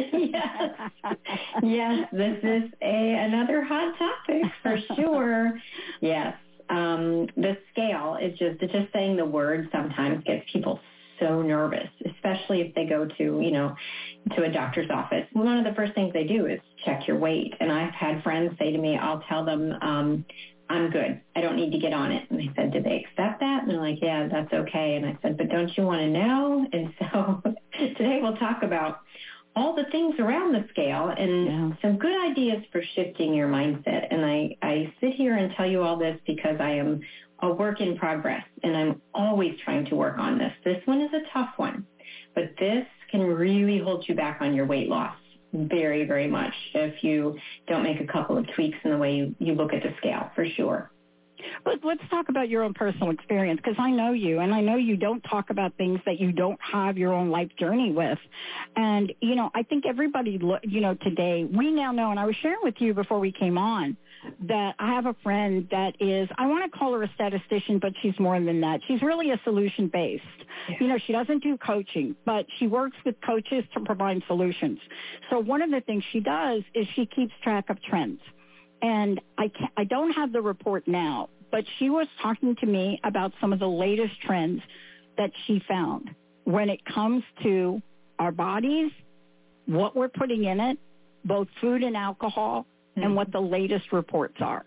Yes, this is another hot topic for sure. Yes. The scale is just saying the word sometimes gets people so nervous, especially if they go to a doctor's office. One of the first things they do is check your weight. And I've had friends say to me, I'll tell them, I'm good. I don't need to get on it. And I said, did they accept that? And they're like, yeah, that's okay. And I said, but don't you want to know? And so today we'll talk about all the things around the scale and some good ideas for shifting your mindset. And I sit here and tell you all this because I am a work in progress, and I'm always trying to work on this. This one is a tough one, but this can really hold you back on your weight loss very, very much if you don't make a couple of tweaks in the way you look at the scale, for sure. But let's talk about your own personal experience, because I know you, and I know you don't talk about things that you don't have your own life journey with. And, I think everybody, today, we now know, and I was sharing with you before we came on, that I have a friend that is, I want to call her a statistician, but she's more than that. She's really a solution-based. Yeah. She doesn't do coaching, but she works with coaches to provide solutions. So one of the things she does is she keeps track of trends. And I don't have the report now, but she was talking to me about some of the latest trends that she found when it comes to our bodies, what we're putting in it, both food and alcohol, and what the latest reports are.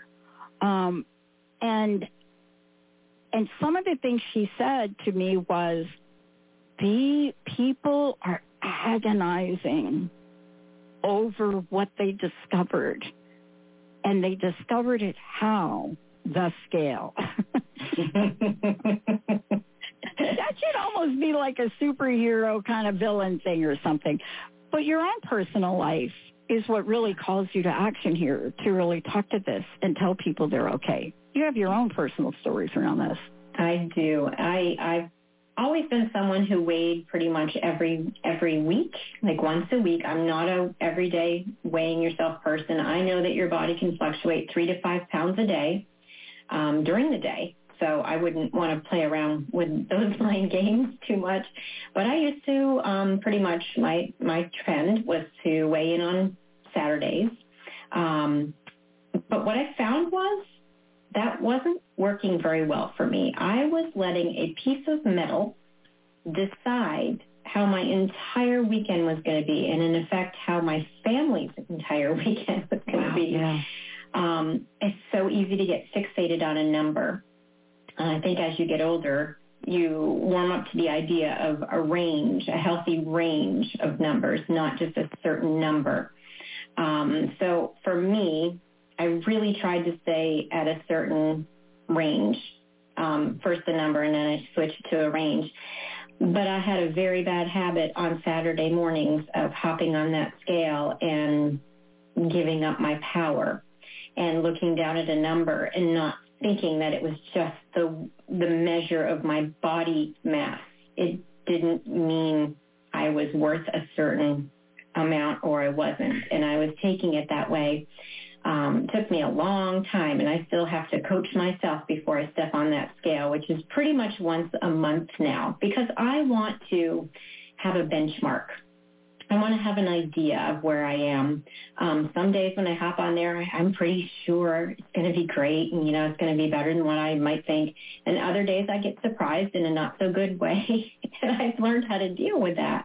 And some of the things she said to me was, the people are agonizing over what they discovered. And they discovered it how? The scale. That should almost be like a superhero kind of villain thing or something. But your own personal life is what really calls you to action here, to really talk to this and tell people they're okay. You have your own personal stories around this. I do. I've always been someone who weighed pretty much every week, like once a week. I'm not a everyday weighing yourself person. I know that your body can fluctuate 3 to 5 pounds a day during the day. So I wouldn't want to play around with those mind games too much. But I used to pretty much, my trend was to weigh in on Saturdays. But what I found was that wasn't working very well for me. I was letting a piece of metal decide how my entire weekend was going to be, and in effect, how my family's entire weekend was going to be. Yeah. It's so easy to get fixated on a number. And I think as you get older, you warm up to the idea of a range, a healthy range of numbers, not just a certain number. So for me, I really tried to stay at a certain range, first the number, and then I switched to a range. But I had a very bad habit on Saturday mornings of hopping on that scale and giving up my power and looking down at a number and not thinking that it was just the measure of my body mass. It didn't mean I was worth a certain amount or I wasn't, and I was taking it that way. It took me a long time, and I still have to coach myself before I step on that scale, which is pretty much once a month now, because I want to have a benchmark. I want to have an idea of where I am. Some days when I hop on there, I'm pretty sure it's going to be great, and, it's going to be better than what I might think. And other days I get surprised in a not-so-good way, and I've learned how to deal with that.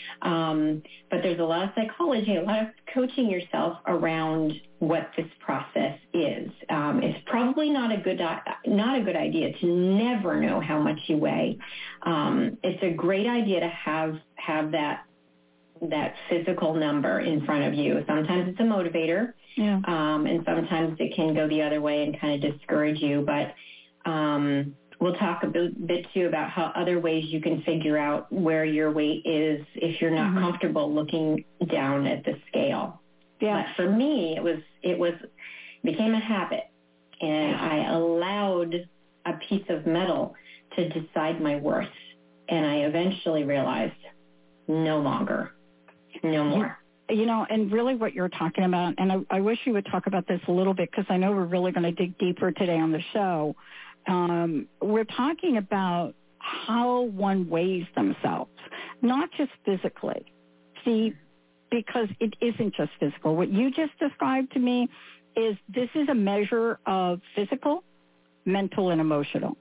But there's a lot of psychology, a lot of coaching yourself around what this process is. It's probably not a good idea to never know how much you weigh. It's a great idea to have that physical number in front of you. Sometimes it's a motivator, and sometimes it can go the other way and kind of discourage you. But we'll talk a bit too about how other ways you can figure out where your weight is if you're not comfortable looking down at the scale. Yeah. But for me, it became a habit, and I allowed a piece of metal to decide my worth, and I eventually realized no longer. No more. And really what you're talking about, and I wish you would talk about this a little bit because I know we're really going to dig deeper today on the show. We're talking about how one weighs themselves, not just physically. See, because it isn't just physical. What you just described to me is this is a measure of physical, mental, and emotional.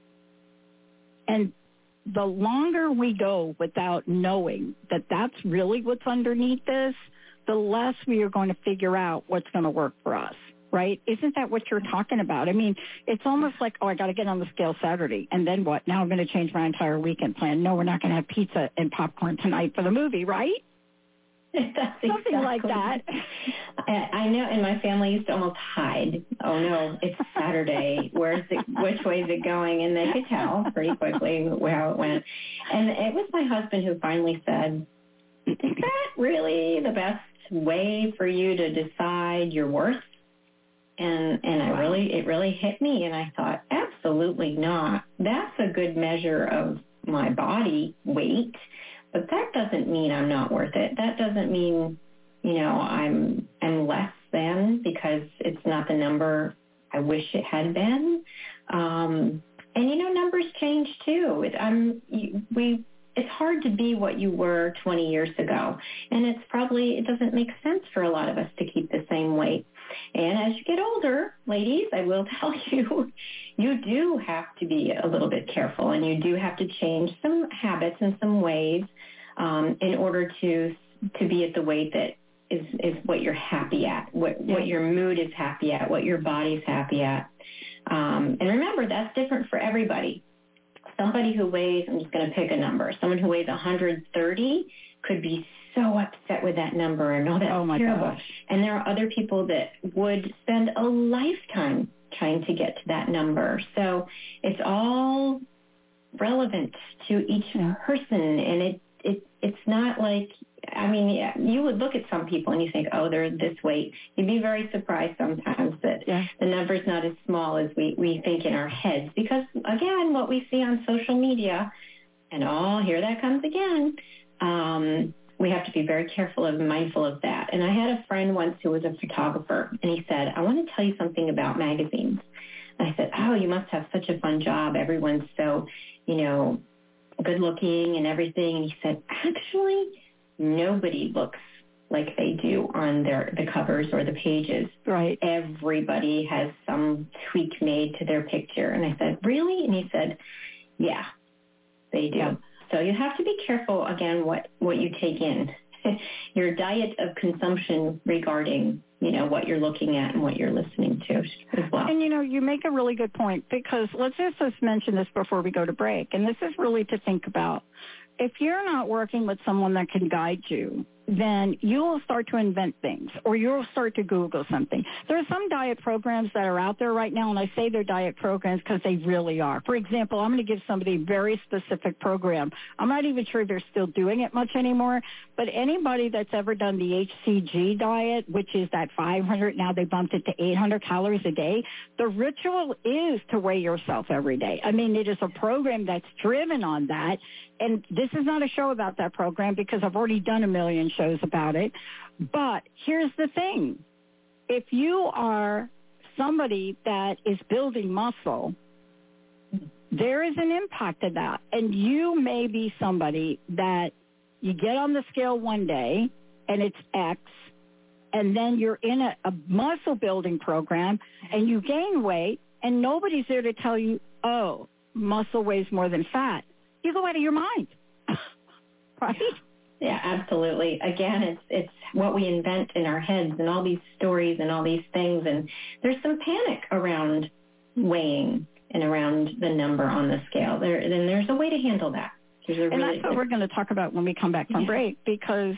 And the longer we go without knowing that that's really what's underneath this, the less we are going to figure out what's going to work for us, right? Isn't that what you're talking about? I mean, it's almost like, I got to get on the scale Saturday, and then what? Now I'm going to change my entire weekend plan. No, we're not going to have pizza and popcorn tonight for the movie, right? That's something exactly like that. I know, and my family used to almost hide. Oh no, it's Saturday. Which way is it going? And they could tell pretty quickly how it went. And it was my husband who finally said, "Is that really the best way for you to decide your worth?" And it really hit me, and I thought, absolutely not. That's a good measure of my body weight. But that doesn't mean I'm not worth it. That doesn't mean, I'm less than because it's not the number I wish it had been. And numbers change too. It's hard to be what you were 20 years ago, and it doesn't make sense for a lot of us to keep the same weight. And as you get older, ladies, I will tell you, you do have to be a little bit careful, and you do have to change some habits and some ways in order to be at the weight that is what you're happy at, what your mood is happy at, what your body's happy at. And remember, that's different for everybody. Somebody who weighs, I'm just going to pick a number, someone who weighs 130 could be so upset with that number and that's terrible. Gosh. And there are other people that would spend a lifetime trying to get to that number. So it's all relevant to each person, and it's not like, you would look at some people and you think, they're this weight. You'd be very surprised sometimes that the number's not as small as we think in our heads. Because, again, what we see on social media, and here that comes again, we have to be very careful and mindful of that. And I had a friend once who was a photographer, and he said, I want to tell you something about magazines. And I said, you must have such a fun job. Everyone's so, good looking and everything. And he said, actually, nobody looks like they do on the covers or the pages. Right. Everybody has some tweak made to their picture. And I said, really? And he said, yeah, they do. Yeah. So you have to be careful, again, what you take in. Your diet of consumption regarding, what you're looking at and what you're listening to as well. And, you make a really good point, because let's just mention this before we go to break, and this is really to think about. If you're not working with someone that can guide you, then you will start to invent things, or you'll start to Google something. There are some diet programs that are out there right now, and I say they're diet programs because they really are. For example, I'm going to give somebody a very specific program. I'm not even sure they're still doing it much anymore, but anybody that's ever done the HCG diet, which is that 500, now they bumped it to 800 calories a day, the ritual is to weigh yourself every day. I mean, it is a program that's driven on that. And this is not a show about that program because I've already done a million shows about it. But here's the thing. If you are somebody that is building muscle, there is an impact of that. And you may be somebody that you get on the scale one day and it's X, and then you're in a muscle building program and you gain weight, and nobody's there to tell you, oh, muscle weighs more than fat. You go out of your mind, right? Yeah, absolutely. Again, it's what we invent in our heads and all these stories and all these things. And there's some panic around weighing and around the number on the scale. Then there's a way to handle that. And that's what we're going to talk about when we come back from break, because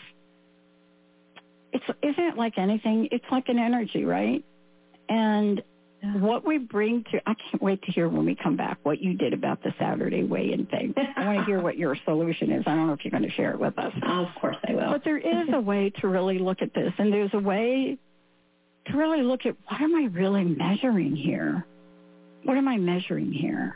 isn't it like anything? It's like an energy, right? And what we bring to, I can't wait to hear when we come back what you did about the Saturday weigh-in thing. I want to hear what your solution is. I don't know if you're going to share it with us. Of course I will. But there is a way to really look at this, and there's a way to really look at, what am I really measuring here? What am I measuring here?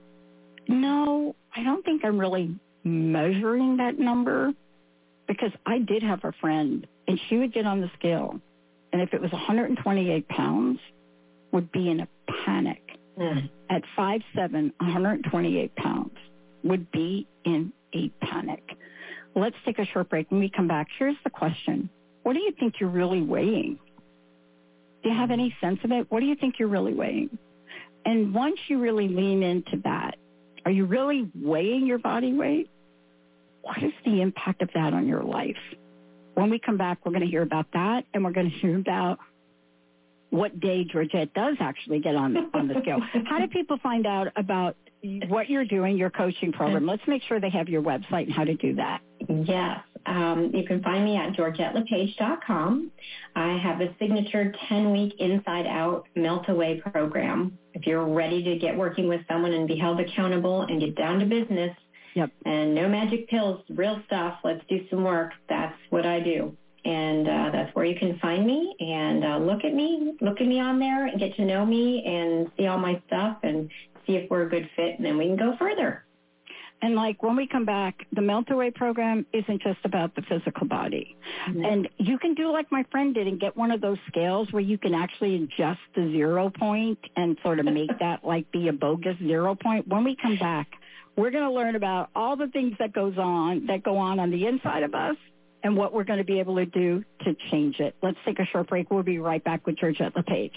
No, I don't think I'm really measuring that number, because I did have a friend, and she would get on the scale, and if it was 128 pounds, would be in a panic. At 5'7", 128 pounds, would be in a panic. Let's take a short break. When we come back, here's the question. What do you think you're really weighing? Do you have any sense of it? What do you think you're really weighing? And once you really lean into that, are you really weighing your body weight? What is the impact of that on your life? When we come back, we're going to hear about that, and we're going to hear about what day Georgette does actually get on the scale. How do people find out about what you're doing, your coaching program? Let's make sure they have your website and how to do that. Yes. You can find me at GeorgetteLePage.com. I have a signature 10-week Inside Out Melt Away program. If you're ready to get working with someone and be held accountable and get down to business, and no magic pills, real stuff, let's do some work. That's what I do. And that's where you can find me and look at me on there and get to know me and see all my stuff and see if we're a good fit, and then we can go further. And like when we come back, the Melt Away program isn't just about the physical body. Mm-hmm. And you can do like my friend did and get one of those scales where you can actually adjust the 0 point and sort of make that like be a bogus 0 point. When we come back, we're going to learn about all the things that go on the inside of us, and what we're going to be able to do to change it. Let's take a short break. We'll be right back with Georgette LePage.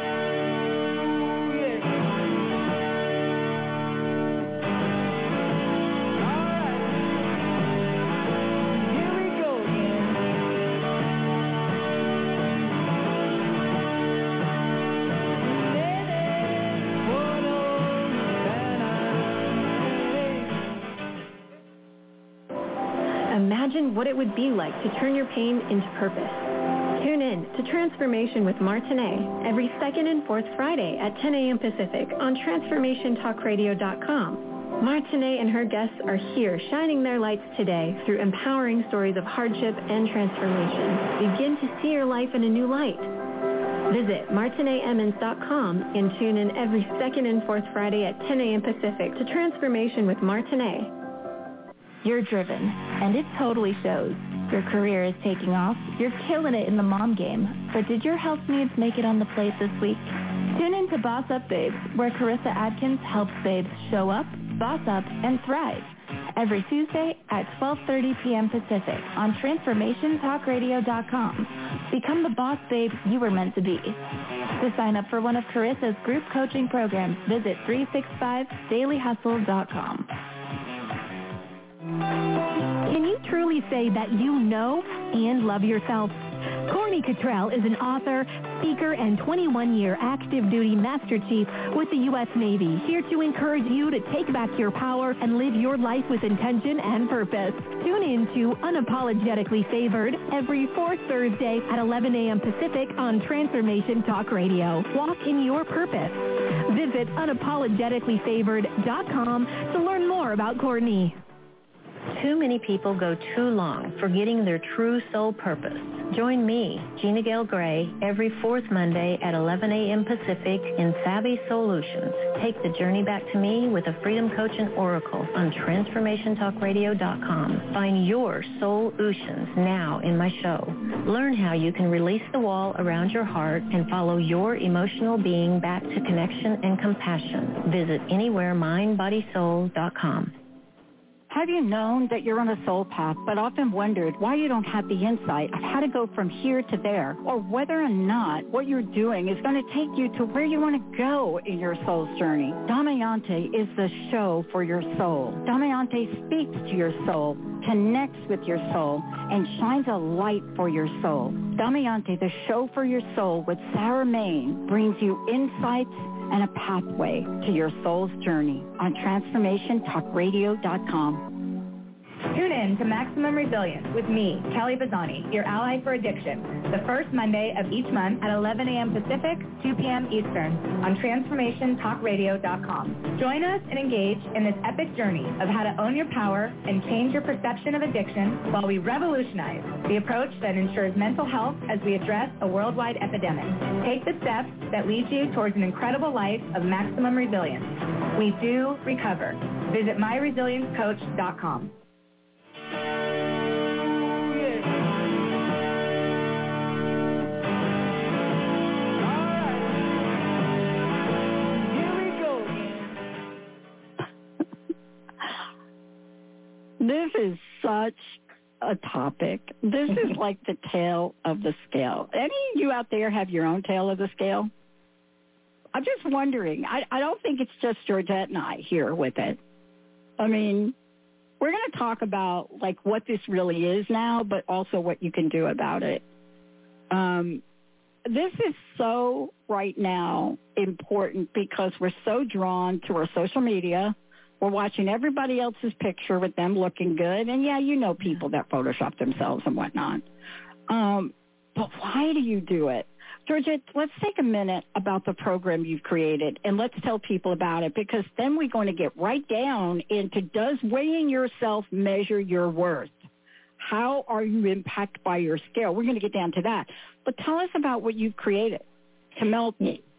Imagine what it would be like to turn your pain into purpose. Tune in to Transformation with Martinet every second and fourth Friday at 10 a.m. Pacific on TransformationTalkRadio.com. Martinet and her guests are here shining their lights today through empowering stories of hardship and transformation. Begin to see your life in a new light. Visit MartinetEmmons.com and tune in every second and fourth Friday at 10 a.m. Pacific to Transformation with Martinet. You're driven, and it totally shows. Your career is taking off. You're killing it in the mom game. But did your health needs make it on the plate this week? Tune in to Boss Up Babes, where Carissa Adkins helps babes show up, boss up, and thrive. Every Tuesday at 12:30 p.m. Pacific on TransformationTalkRadio.com. Become the boss babe you were meant to be. To sign up for one of Carissa's group coaching programs, visit 365dailyhustle.com. truly say that you know and love yourself. Corny Cottrell is an author, speaker, and 21-year active duty Master Chief with the U.S. Navy, here to encourage you to take back your power and live your life with intention and purpose. Tune in to Unapologetically Favored every fourth Thursday at 11 a.m. Pacific on Transformation Talk Radio. Walk in your purpose. Visit unapologeticallyfavored.com to learn more about Courtney. Too many people go too long forgetting their true soul purpose. Join me, Gina Gale Gray, every fourth Monday at 11 a.m. Pacific in Savvy Solutions. Take the journey back to me with a Freedom Coach and Oracle on TransformationTalkRadio.com. Find your solutions now in my show. Learn how you can release the wall around your heart and follow your emotional being back to connection and compassion. Visit anywheremindbodysoul.com. Have you known that you're on a soul path, but often wondered why you don't have the insight of how to go from here to there, or whether or not what you're doing is going to take you to where you want to go in your soul's journey? Damayanti is the show for your soul. Damayanti speaks to your soul, connects with your soul, and shines a light for your soul. Damayanti, the show for your soul with Sarah Main, brings you insights and a pathway to your soul's journey on TransformationTalkRadio.com. Tune in to Maximum Resilience with me, Kelly Bazzani, your ally for addiction, the first Monday of each month at 11 a.m. Pacific, 2 p.m. Eastern on TransformationTalkRadio.com. Join us and engage in this epic journey of how to own your power and change your perception of addiction while we revolutionize the approach that ensures mental health as we address a worldwide epidemic. Take the steps that lead you towards an incredible life of maximum resilience. We do recover. Visit myresiliencecoach.com. This is such a topic. This is like the tail of the scale. Any of you out there have your own tail of the scale? I'm just wondering. I don't think it's just Georgette and I here with it. I mean, we're going to talk about like what this really is now, but also what you can do about it. This is so right now important because we're so drawn to our social media. We're watching everybody else's picture with them looking good. And, yeah, you know people that Photoshop themselves and whatnot. But why do you do it? Georgette, let's take a minute about the program you've created, and let's tell people about it, because then we're going to get right down into, does weighing yourself measure your worth? How are you impacted by your scale? We're going to get down to that. But tell us about what you've created to melt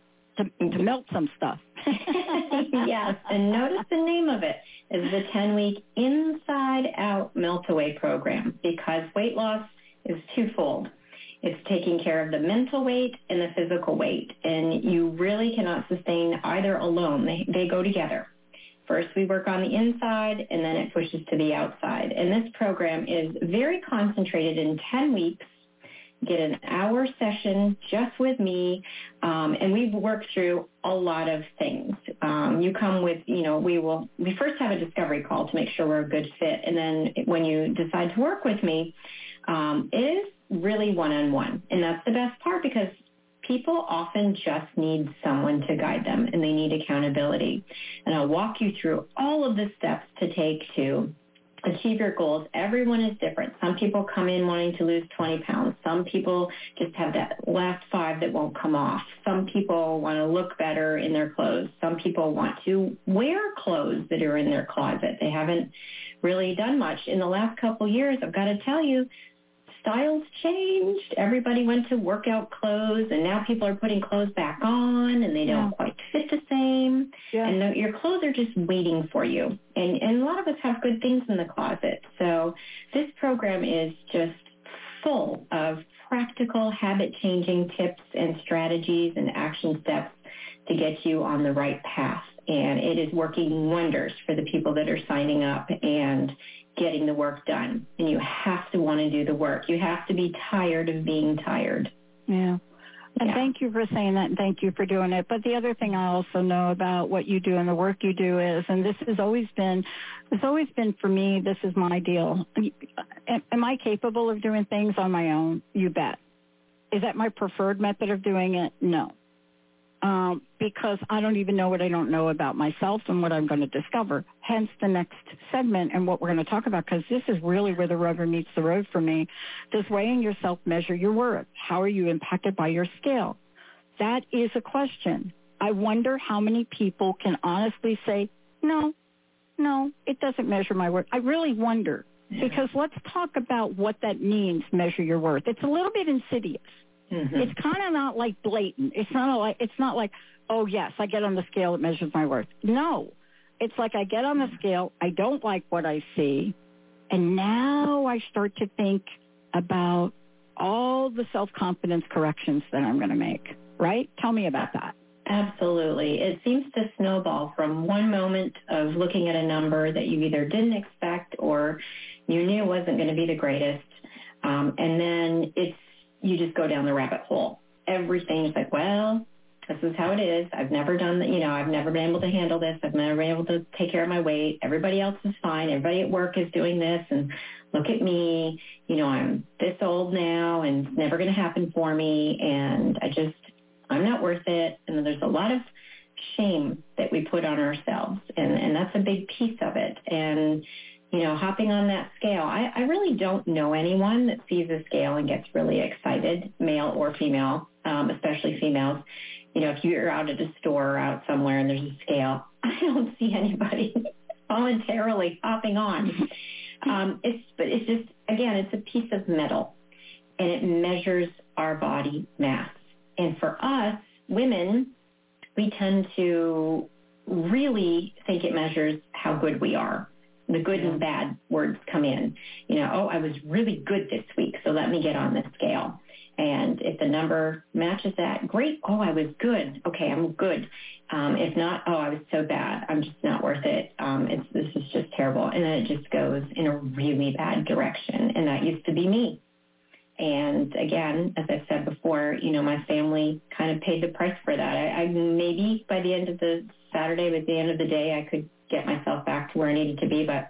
some stuff. Yes, and notice the name of it is the 10-week Inside Out Melt Away program, because weight loss is twofold. It's taking care of the mental weight and the physical weight, and you really cannot sustain either alone. They go together. First, we work on the inside, and then it pushes to the outside. And this program is very concentrated in 10 weeks. Get an hour session just with me, and we work through a lot of things. You come with, we first have a discovery call to make sure we're a good fit, and then when you decide to work with me, it is really one-on-one, and that's the best part, because people often just need someone to guide them, and they need accountability. And I'll walk you through all of the steps to take to achieve your goals. Everyone is different. Some people come in wanting to lose 20 pounds. Some people just have that last 5 that won't come off. Some people want to look better in their clothes. Some people want to wear clothes that are in their closet. They haven't really done much. In the last couple years, I've got to tell you, styles changed. Everybody went to workout clothes, and now people are putting clothes back on, and they don't quite fit the same. Yeah. And your clothes are just waiting for you. And a lot of us have good things in the closet. So this program is just full of practical habit-changing tips and strategies and action steps to get you on the right path. And it is working wonders for the people that are signing up and getting the work done. And you have to want to do the work. You have to be tired of being tired. Yeah. And thank you for saying that, and thank you for doing it. But the other thing I also know about what you do and the work you do is, and this has always been for me, this is my deal. Am I capable of doing things on my own? You bet. Is that my preferred method of doing it? No. Because I don't even know what I don't know about myself and what I'm going to discover. Hence the next segment and what we're going to talk about, because this is really where the rubber meets the road for me. Does weighing yourself measure your worth? How are you impacted by your scale? That is a question. I wonder how many people can honestly say, no, it doesn't measure my worth. I really wonder, because let's talk about what that means, measure your worth. It's a little bit insidious. Mm-hmm. It's kind of not like blatant. It's not like, oh, yes, I get on the scale, it measures my worth. No, it's like I get on the scale, I don't like what I see, and now I start to think about all the self-confidence corrections that I'm going to make, right? Tell me about that. Absolutely. It seems to snowball from one moment of looking at a number that you either didn't expect or you knew wasn't going to be the greatest, and then you just go down the rabbit hole. Everything is like, well, this is how it is. I've never done that. I've never been able to handle this. I've never been able to take care of my weight. Everybody else is fine. Everybody at work is doing this. And look at me. I'm this old now and it's never going to happen for me. And I'm not worth it. And there's a lot of shame that we put on ourselves. And that's a big piece of it. And hopping on that scale, I really don't know anyone that sees a scale and gets really excited, male or female, especially females. If you're out at a store or out somewhere and there's a scale, I don't see anybody voluntarily hopping on. It's just, again, it's a piece of metal, and it measures our body mass. And for us, women, we tend to really think it measures how good we are. The good and bad words come in. I was really good this week, so let me get on the scale. And if the number matches that, great. Oh, I was good. Okay, I'm good. If not, I was so bad. I'm just not worth it. This is just terrible. And then it just goes in a really bad direction. And that used to be me. And again, as I've said before, my family kind of paid the price for that. I maybe by the end of the Saturday, by the end of the day, I could get myself back to where I needed to be, but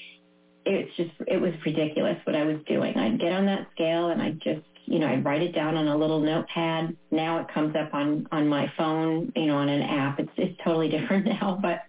it was ridiculous what I was doing. I'd get on that scale and I'd just, I'd write it down on a little notepad. Now it comes up on my phone, on an app. It's totally different now, but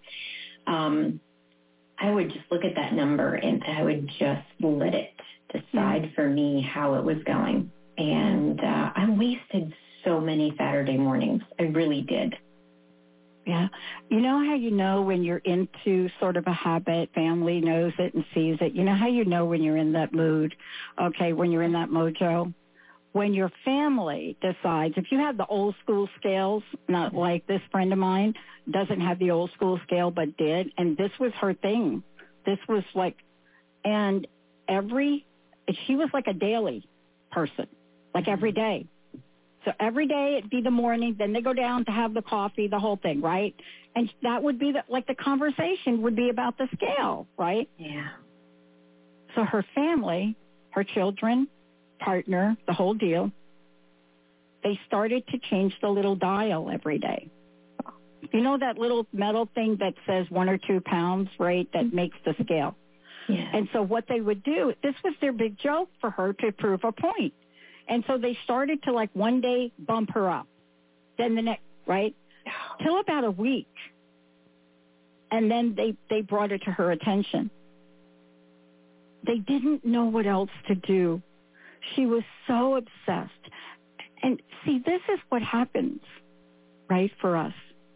I would just look at that number and I would just let it decide for me how it was going. And I wasted so many Saturday mornings. I really did. Yeah. You know how you know when you're into sort of a habit, family knows it and sees it. You know how you know when you're in that mood, when you're in that mojo? When your family decides, if you have the old school scales, not like this friend of mine, doesn't have the old school scale but did, and this was her thing. This was like, and she was like a daily person, like every day. So every day it'd be the morning, then they go down to have the coffee, the whole thing, right? And that would be the conversation would be about the scale, right? Yeah. So her family, her children, partner, the whole deal, they started to change the little dial every day. You know that little metal thing that says 1 or 2 pounds, right, that makes the scale? Yeah. And so what they would do, this was their big joke for her to prove a point. And so they started to one day bump her up, then the next, right, till about a week. And then they brought it to her attention. They didn't know what else to do. She was so obsessed. And see, this is what happens, right, for us.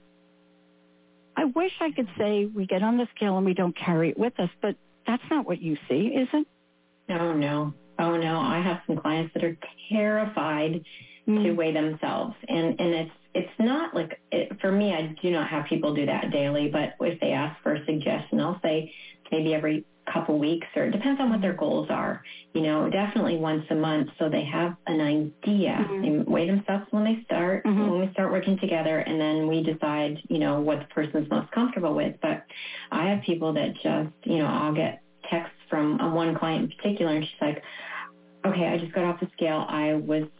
I wish I could say we get on the scale and we don't carry it with us, but that's not what you see, is it? Oh, no. I have some clients that are terrified to weigh themselves. And it's not for me, I do not have people do that daily, but if they ask for a suggestion, I'll say maybe every couple weeks, or it depends on what their goals are, definitely once a month, so they have an idea. They weigh themselves when they start, when we start working together, and then we decide, what the person's most comfortable with. But I have people that just, I'll get texts from one client in particular, and she's like, okay, I just got off the scale. I was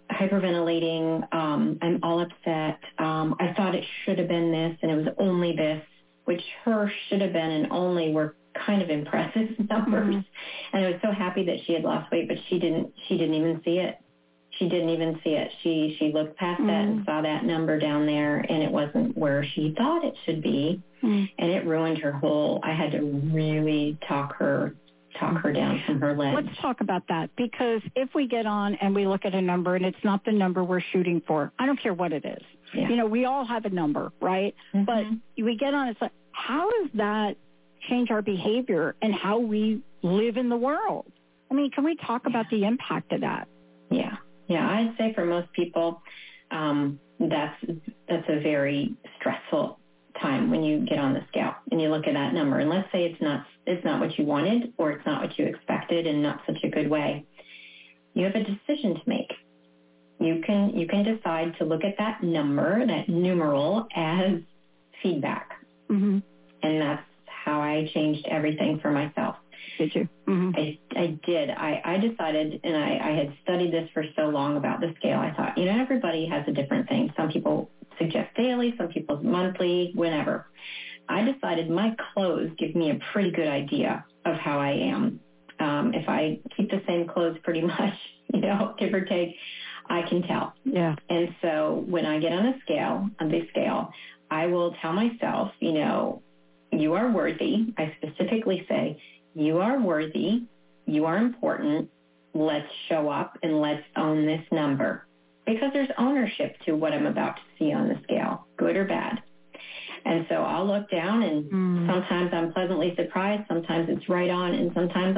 hyperventilating. I'm all upset. I thought it should have been this, and it was only this, which her should have been and only were kind of impressive numbers. Mm-hmm. And I was so happy that she had lost weight, but she didn't even see it. She didn't even see it. She looked past that and saw that number down there, and it wasn't where she thought it should be. And it ruined her whole, I had to really talk her down from her ledge. Let's talk about that, because if we get on and we look at a number and it's not the number we're shooting for, I don't care what it is. Yeah. You know, we all have a number, right? Mm-hmm. But we get on, it's like, how does that change our behavior and how we live in the world? I mean, can we talk about the impact of that? Yeah. Yeah, I'd say for most people, that's a very stressful time when you get on the scale and you look at that number. And let's say it's not what you wanted, or it's not what you expected in not such a good way. You have a decision to make. You can decide to look at that number, that numeral, as feedback. Mm-hmm. And that's how I changed everything for myself. Did you? Mm-hmm. I did. I decided, and I had studied this for so long about the scale. I thought, everybody has a different thing. Some people suggest daily, some people monthly, whenever. I decided my clothes give me a pretty good idea of how I am. If I keep the same clothes pretty much, give or take, I can tell. Yeah. And so when I get on the scale, I will tell myself, you are worthy. I specifically say, you are worthy, you are important, let's show up and let's own this number. Because there's ownership to what I'm about to see on the scale, good or bad. And so I'll look down, and sometimes I'm pleasantly surprised, sometimes it's right on, and sometimes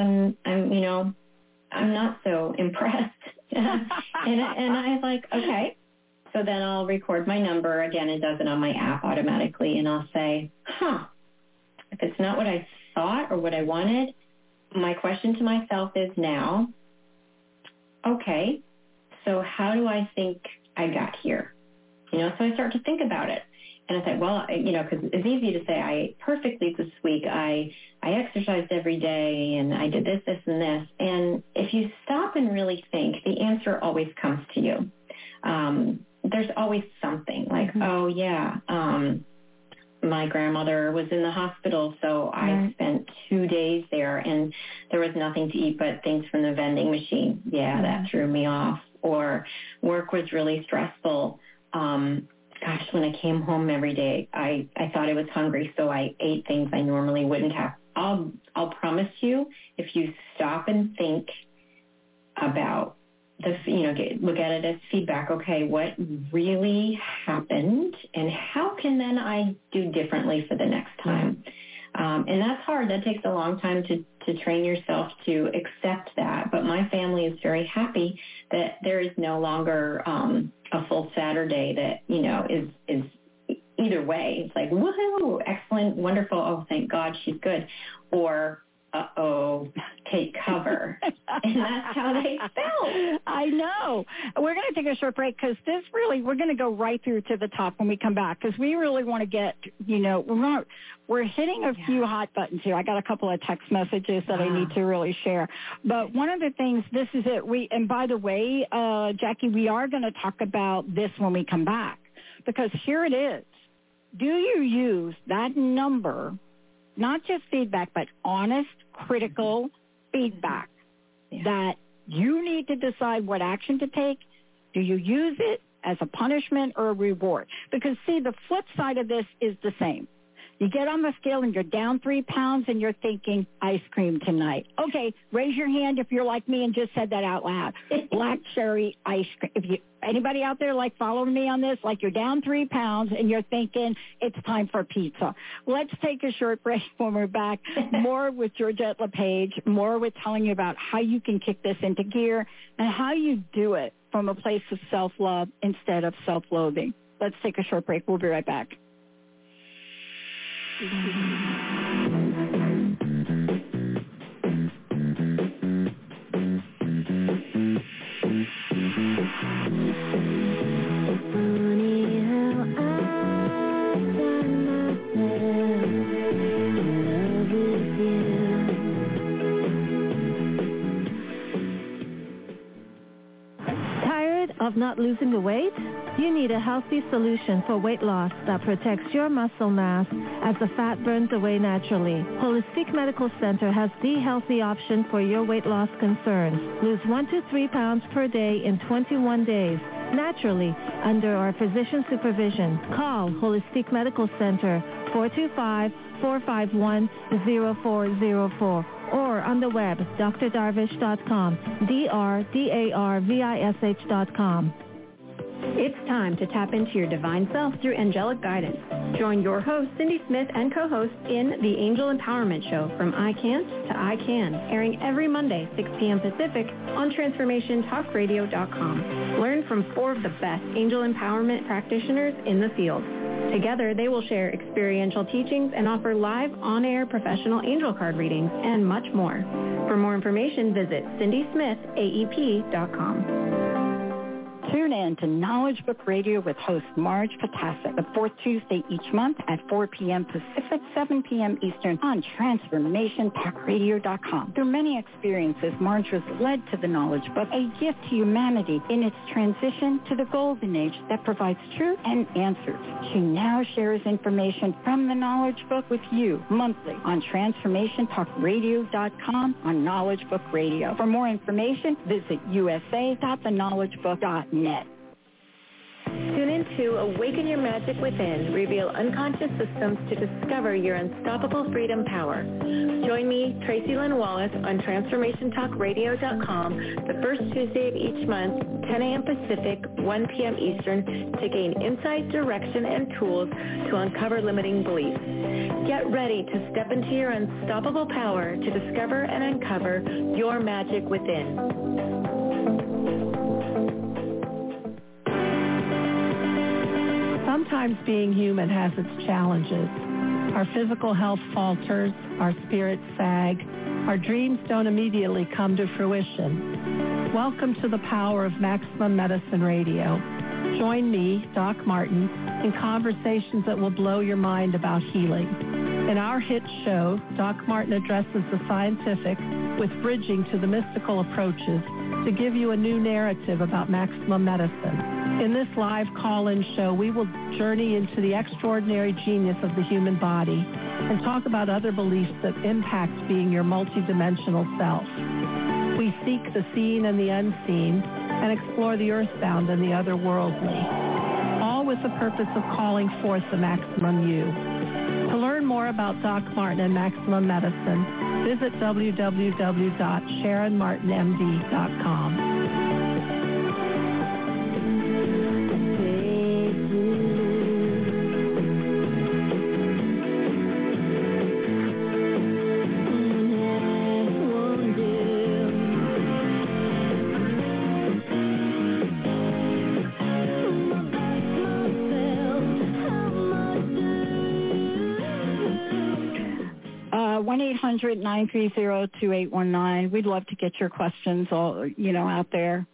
I'm not so impressed. and I'm like, okay. So then I'll record my number. Again, it does it on my app automatically, and I'll say, if it's not what I thought or what I wanted, my question to myself is now, okay, so how do I think I got here? So I start to think about it. And I thought, well, because it's easy to say I ate perfectly this week. I exercised every day, and I did this, and this. And if you stop and really think, the answer always comes to you. There's always something like, oh, yeah, my grandmother was in the hospital, so I spent 2 days there, and there was nothing to eat but things from the vending machine. Yeah, that threw me off. Or work was really stressful. When I came home every day, I thought I was hungry, so I ate things I normally wouldn't have. I'll promise you, if you stop and think about look at it as feedback. Okay, what really happened, and how can then I do differently for the next time? And that's hard. That takes a long time to train yourself to accept that. But my family is very happy that there is no longer a full Saturday that, is either way. It's like, woohoo, excellent, wonderful, oh, thank God she's good. Or, uh-oh, take cover. And that's how they felt. I know. We're going to take a short break, because we're going to go right through to the top when we come back, because we really want to get, we're hitting a few hot buttons here. I got a couple of text messages that I need to really share. But one of the things, this is it. And by the way, Jackie, we are going to talk about this when we come back, because here it is. Do you use that number, not just feedback, but honest, critical feedback that you need to decide what action to take? Do you use it as a punishment or a reward? Because, see, the flip side of this is the same. You get on the scale and you're down 3 pounds and you're thinking, ice cream tonight. Okay, raise your hand if you're like me and just said that out loud. Black cherry ice cream. Anybody out there following me on this? You're down 3 pounds and you're thinking it's time for pizza. Let's take a short break. When we're back, more with Georgette LePage, more with telling you about how you can kick this into gear and how you do it from a place of self-love instead of self-loathing. Let's take a short break. We'll be right back. of not losing the weight? You need a healthy solution for weight loss that protects your muscle mass as the fat burns away naturally. Holistic Medical Center has the healthy option for your weight loss concerns. Lose 1 to 3 pounds per day in 21 days. Naturally, under our physician supervision. Call Holistic Medical Center 425-451-0404 or on the web, drdarvish.com, drdarvish.com. It's time to tap into your divine self through angelic guidance. Join your host, Cindy Smith, and co-host in The Angel Empowerment Show, From I Can't to I Can, airing every Monday, 6 p.m. Pacific, on TransformationTalkRadio.com. Learn from 4 of the best angel empowerment practitioners in the field. Together, they will share experiential teachings and offer live, on-air professional angel card readings and much more. For more information, visit CindySmithAEP.com. Tune in to Knowledge Book Radio with host Marge Potasic, the fourth Tuesday each month at 4 p.m. Pacific, 7 p.m. Eastern on TransformationTalkRadio.com. Through many experiences, Marge was led to the Knowledge Book, a gift to humanity in its transition to the Golden Age that provides truth and answers. She now shares information from the Knowledge Book with you monthly on TransformationTalkRadio.com on Knowledge Book Radio. For more information, visit usa.theknowledgebook.net. Tune in to Awaken Your Magic Within, reveal unconscious systems to discover your unstoppable freedom power. Join me, Tracy Lynn Wallace, on TransformationTalkRadio.com the first Tuesday of each month, 10 a.m. Pacific, 1 p.m. Eastern, to gain insight, direction, and tools to uncover limiting beliefs. Get ready to step into your unstoppable power to discover and uncover your magic within. Sometimes being human has its challenges. Our physical health falters, our spirits sag, our dreams don't immediately come to fruition. Welcome to the power of Maximum Medicine Radio. Join me, Doc Martin, in conversations that will blow your mind about healing. In our hit show, Doc Martin addresses the scientific with bridging to the mystical approaches to give you a new narrative about maximum medicine. In this live call-in show, we will journey into the extraordinary genius of the human body and talk about other beliefs that impact being your multidimensional self. We seek the seen and the unseen and explore the earthbound and the otherworldly, all with the purpose of calling forth the maximum you. To learn more about Doc Martin and Maximum Medicine, visit www.SharonMartinMD.com. 1-800-930-2819. We'd love to get your questions all, out there.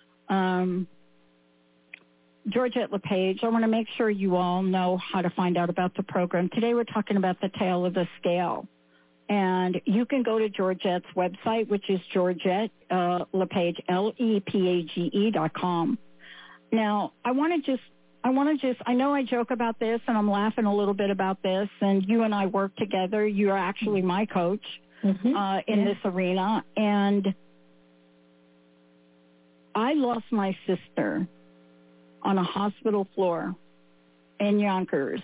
Georgette LePage, I want to make sure you all know how to find out about the program. Today we're talking about the Tale of the Scale. And you can go to Georgette's website, which is Georgette LePage, LEPAGE.com. Now, I know I joke about this and I'm laughing a little bit about this, and you and I work together. You are actually my coach in this arena. And I lost my sister on a hospital floor in Yonkers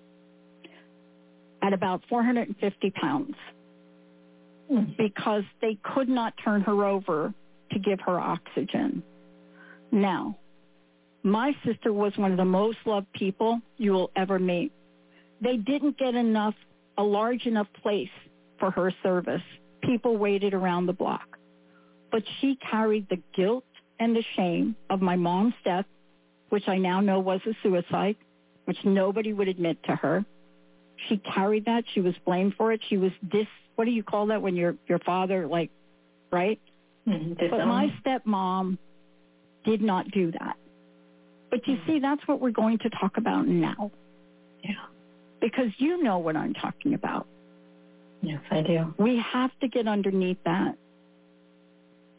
at about 450 pounds because they could not turn her over to give her oxygen. Now, my sister was one of the most loved people you will ever meet. They didn't get a large enough place for her service. People waited around the block. But she carried the guilt and the shame of my mom's death, which I now know was a suicide, which nobody would admit to her. She carried that. She was blamed for it. She was what do you call that when your father, right? But my stepmom did not do that. But you see, that's what we're going to talk about now. Yeah. Because you know what I'm talking about. Yes, I do. We have to get underneath that.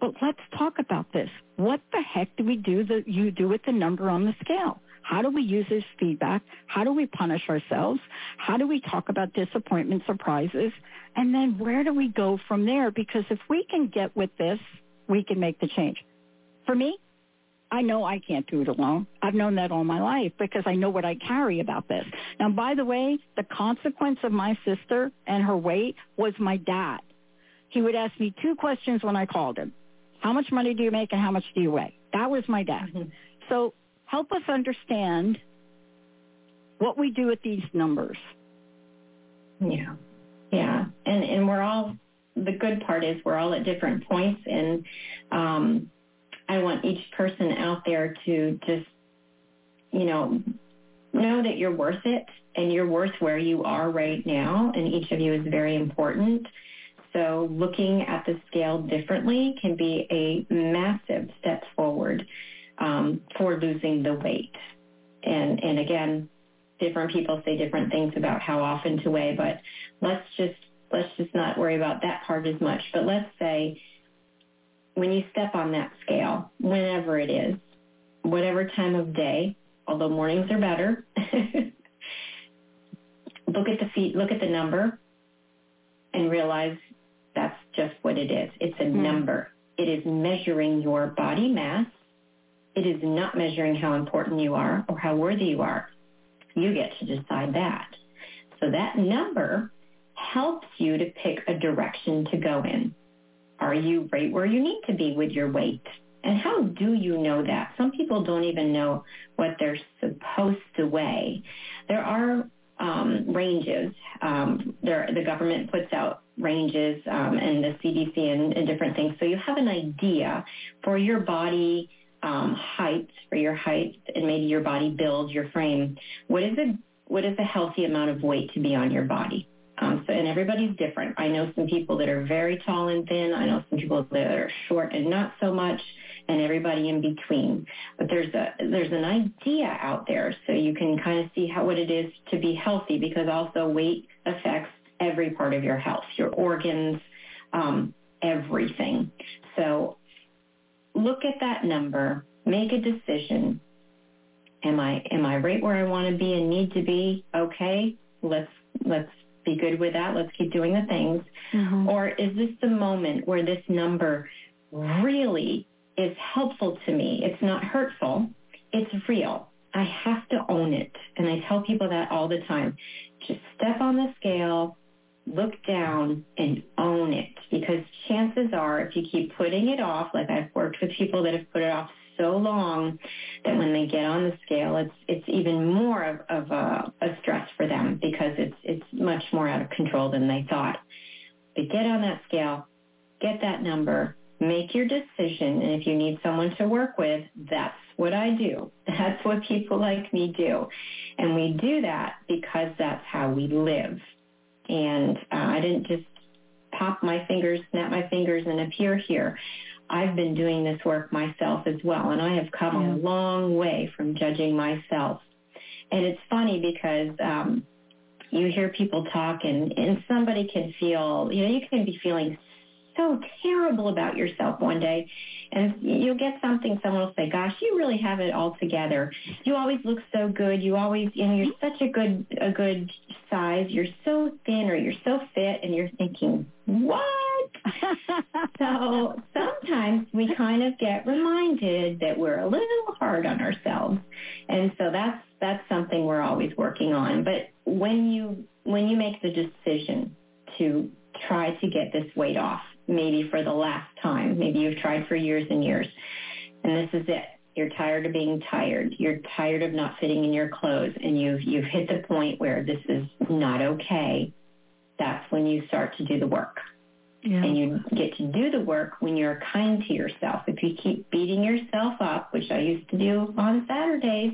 But let's talk about this. What the heck do we do that you do with the number on the scale? How do we use this feedback? How do we punish ourselves? How do we talk about disappointment, surprises? And then where do we go from there? Because if we can get with this, we can make the change. For me, I know I can't do it alone. I've known that all my life because I know what I carry about this. Now, by the way, the consequence of my sister and her weight was my dad. He would ask me 2 questions when I called him. How much money do you make and how much do you weigh? That was my dad. Mm-hmm. So help us understand what we do with these numbers. Yeah. Yeah. And we're all, the good part is we're all at different points. And I want each person out there to just, know that you're worth it and you're worth where you are right now. And each of you is very important. So looking at the scale differently can be a massive step forward for losing the weight. And again, different people say different things about how often to weigh, but let's just not worry about that part as much. But let's say when you step on that scale, whenever it is, whatever time of day, although mornings are better, look at the feet, look at the number, and realize that's just what it is. It's a number. It is measuring your body mass. It is not measuring how important you are or how worthy you are. You get to decide that. So that number helps you to pick a direction to go in. Are you right where you need to be with your weight? And how do you know that? Some people don't even know what they're supposed to weigh. There are ranges. The government puts out ranges and the CDC and different things. So you have an idea for your body height, and maybe your body build, your frame. What is a healthy amount of weight to be on your body? And everybody's different. I know some people that are very tall and thin. I know some people that are short and not so much, and everybody in between. But there's an idea out there, so you can kind of see what it is to be healthy, because also weight affects every part of your health, your organs, everything. So look at that number, make a decision. Am I right where I want to be and need to be? Okay, let's be good with that. Let's keep doing the things. Mm-hmm. Or is this the moment where this number really is helpful to me? It's not hurtful. It's real. I have to own it. And I tell people that all the time. Just step on the scale, look down, and own it. Because chances are, if you keep putting it off, like I've worked with people that have put it off so long that when they get on the scale, it's even more of a stress for them, because it's much more out of control than they thought. But get on that scale, get that number, make your decision, and if you need someone to work with, that's what I do. That's what people like me do. And we do that because that's how we live. And I didn't just pop my fingers, snap my fingers, and appear here. I've been doing this work myself as well, and I have come a long way from judging myself. And it's funny because you hear people talk, and somebody can feel, you can be feeling so terrible about yourself one day, and you'll get something, someone will say, gosh, you really have it all together. You always look so good. You always, you're such a good size. You're so thin, or you're so fit, and you're thinking, what? So sometimes we kind of get reminded that we're a little hard on ourselves. And so that's something we're always working on. But when you make the decision to try to get this weight off, maybe for the last time, maybe you've tried for years and years, and this is it. You're tired of being tired. You're tired of not fitting in your clothes, and you've hit the point where this is not okay. That's when you start to do the work. Yeah. And you get to do the work when you're kind to yourself. If you keep beating yourself up, which I used to do on Saturdays,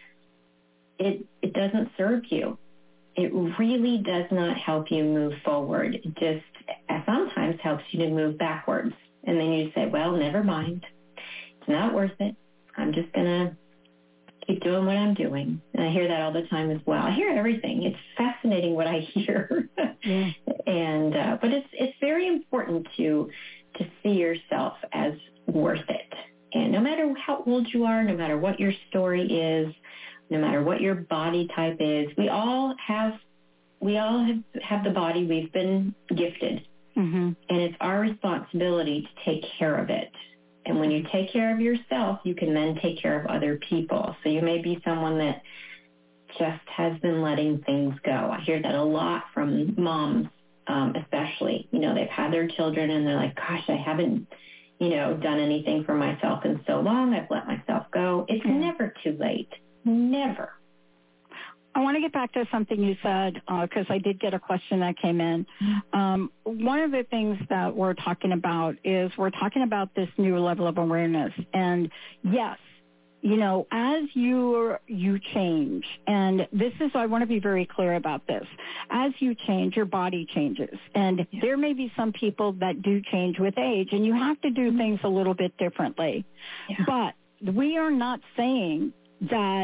it doesn't serve you. It really does not help you move forward. It just sometimes helps you to move backwards. And then you say, well, never mind. It's not worth it. I'm just going to keep doing what I'm doing. And I hear that all the time as well. I hear everything. It's fascinating what I hear. Yeah. And but it's very important to to see yourself as worth it. And no matter how old you are, no matter what your story is, no matter what your body type is, we all have the body we've been gifted. Mm-hmm. And it's our responsibility to take care of it. And when you take care of yourself, you can then take care of other people. So you may be someone that just has been letting things go. I hear that a lot from moms, especially. They've had their children and they're like, gosh, I haven't, done anything for myself in so long. I've let myself go. It's never too late. Never. I want to get back to something you said because I did get a question that came in. One of the things that we're talking about is we're talking about this new level of awareness. And yes, as you change, and this is, I want to be very clear about this. As you change, your body changes. And there may be some people that do change with age, and you have to do things a little bit differently. Yeah. But we are not saying that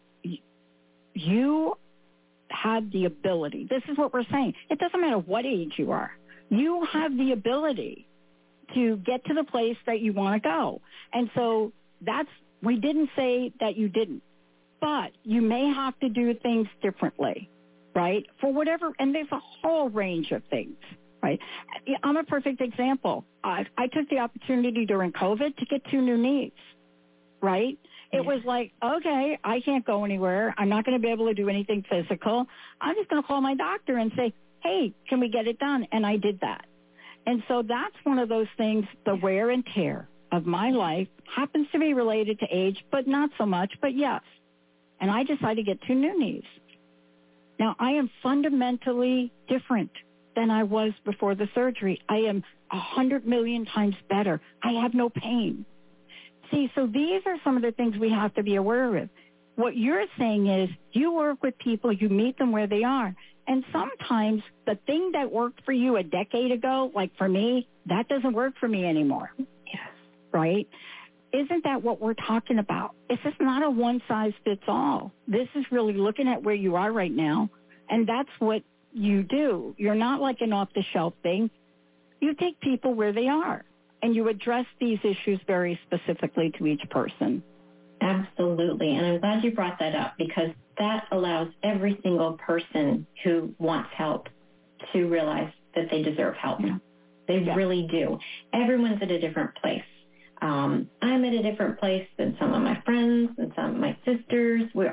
you have the ability. This is what we're saying. It doesn't matter what age you are. You have the ability to get to the place that you want to go. And so we didn't say that you didn't, but you may have to do things differently, right? For whatever, and there's a whole range of things, right? I'm a perfect example. I took the opportunity during COVID to get 2 new knees, right? It was like, okay, I can't go anywhere. I'm not going to be able to do anything physical. I'm just going to call my doctor and say, hey, can we get it done? And I did that. And so that's one of those things, the wear and tear of my life happens to be related to age, but not so much, but yes. And I decided to get 2 new knees. Now, I am fundamentally different than I was before the surgery. I am 100 million times better. I have no pain. See, so these are some of the things we have to be aware of. What you're saying is you work with people, you meet them where they are. And sometimes the thing that worked for you a decade ago, like for me, that doesn't work for me anymore. Yes. Right? Isn't that what we're talking about? It's just not a one-size-fits-all. This is really looking at where you are right now, and that's what you do. You're not like an off-the-shelf thing. You take people where they are, and you address these issues very specifically to each person. Absolutely, and I'm glad you brought that up because that allows every single person who wants help to realize that they deserve help. Yeah. They really do. Everyone's at a different place. I'm at a different place than some of my friends and some of my sisters. We're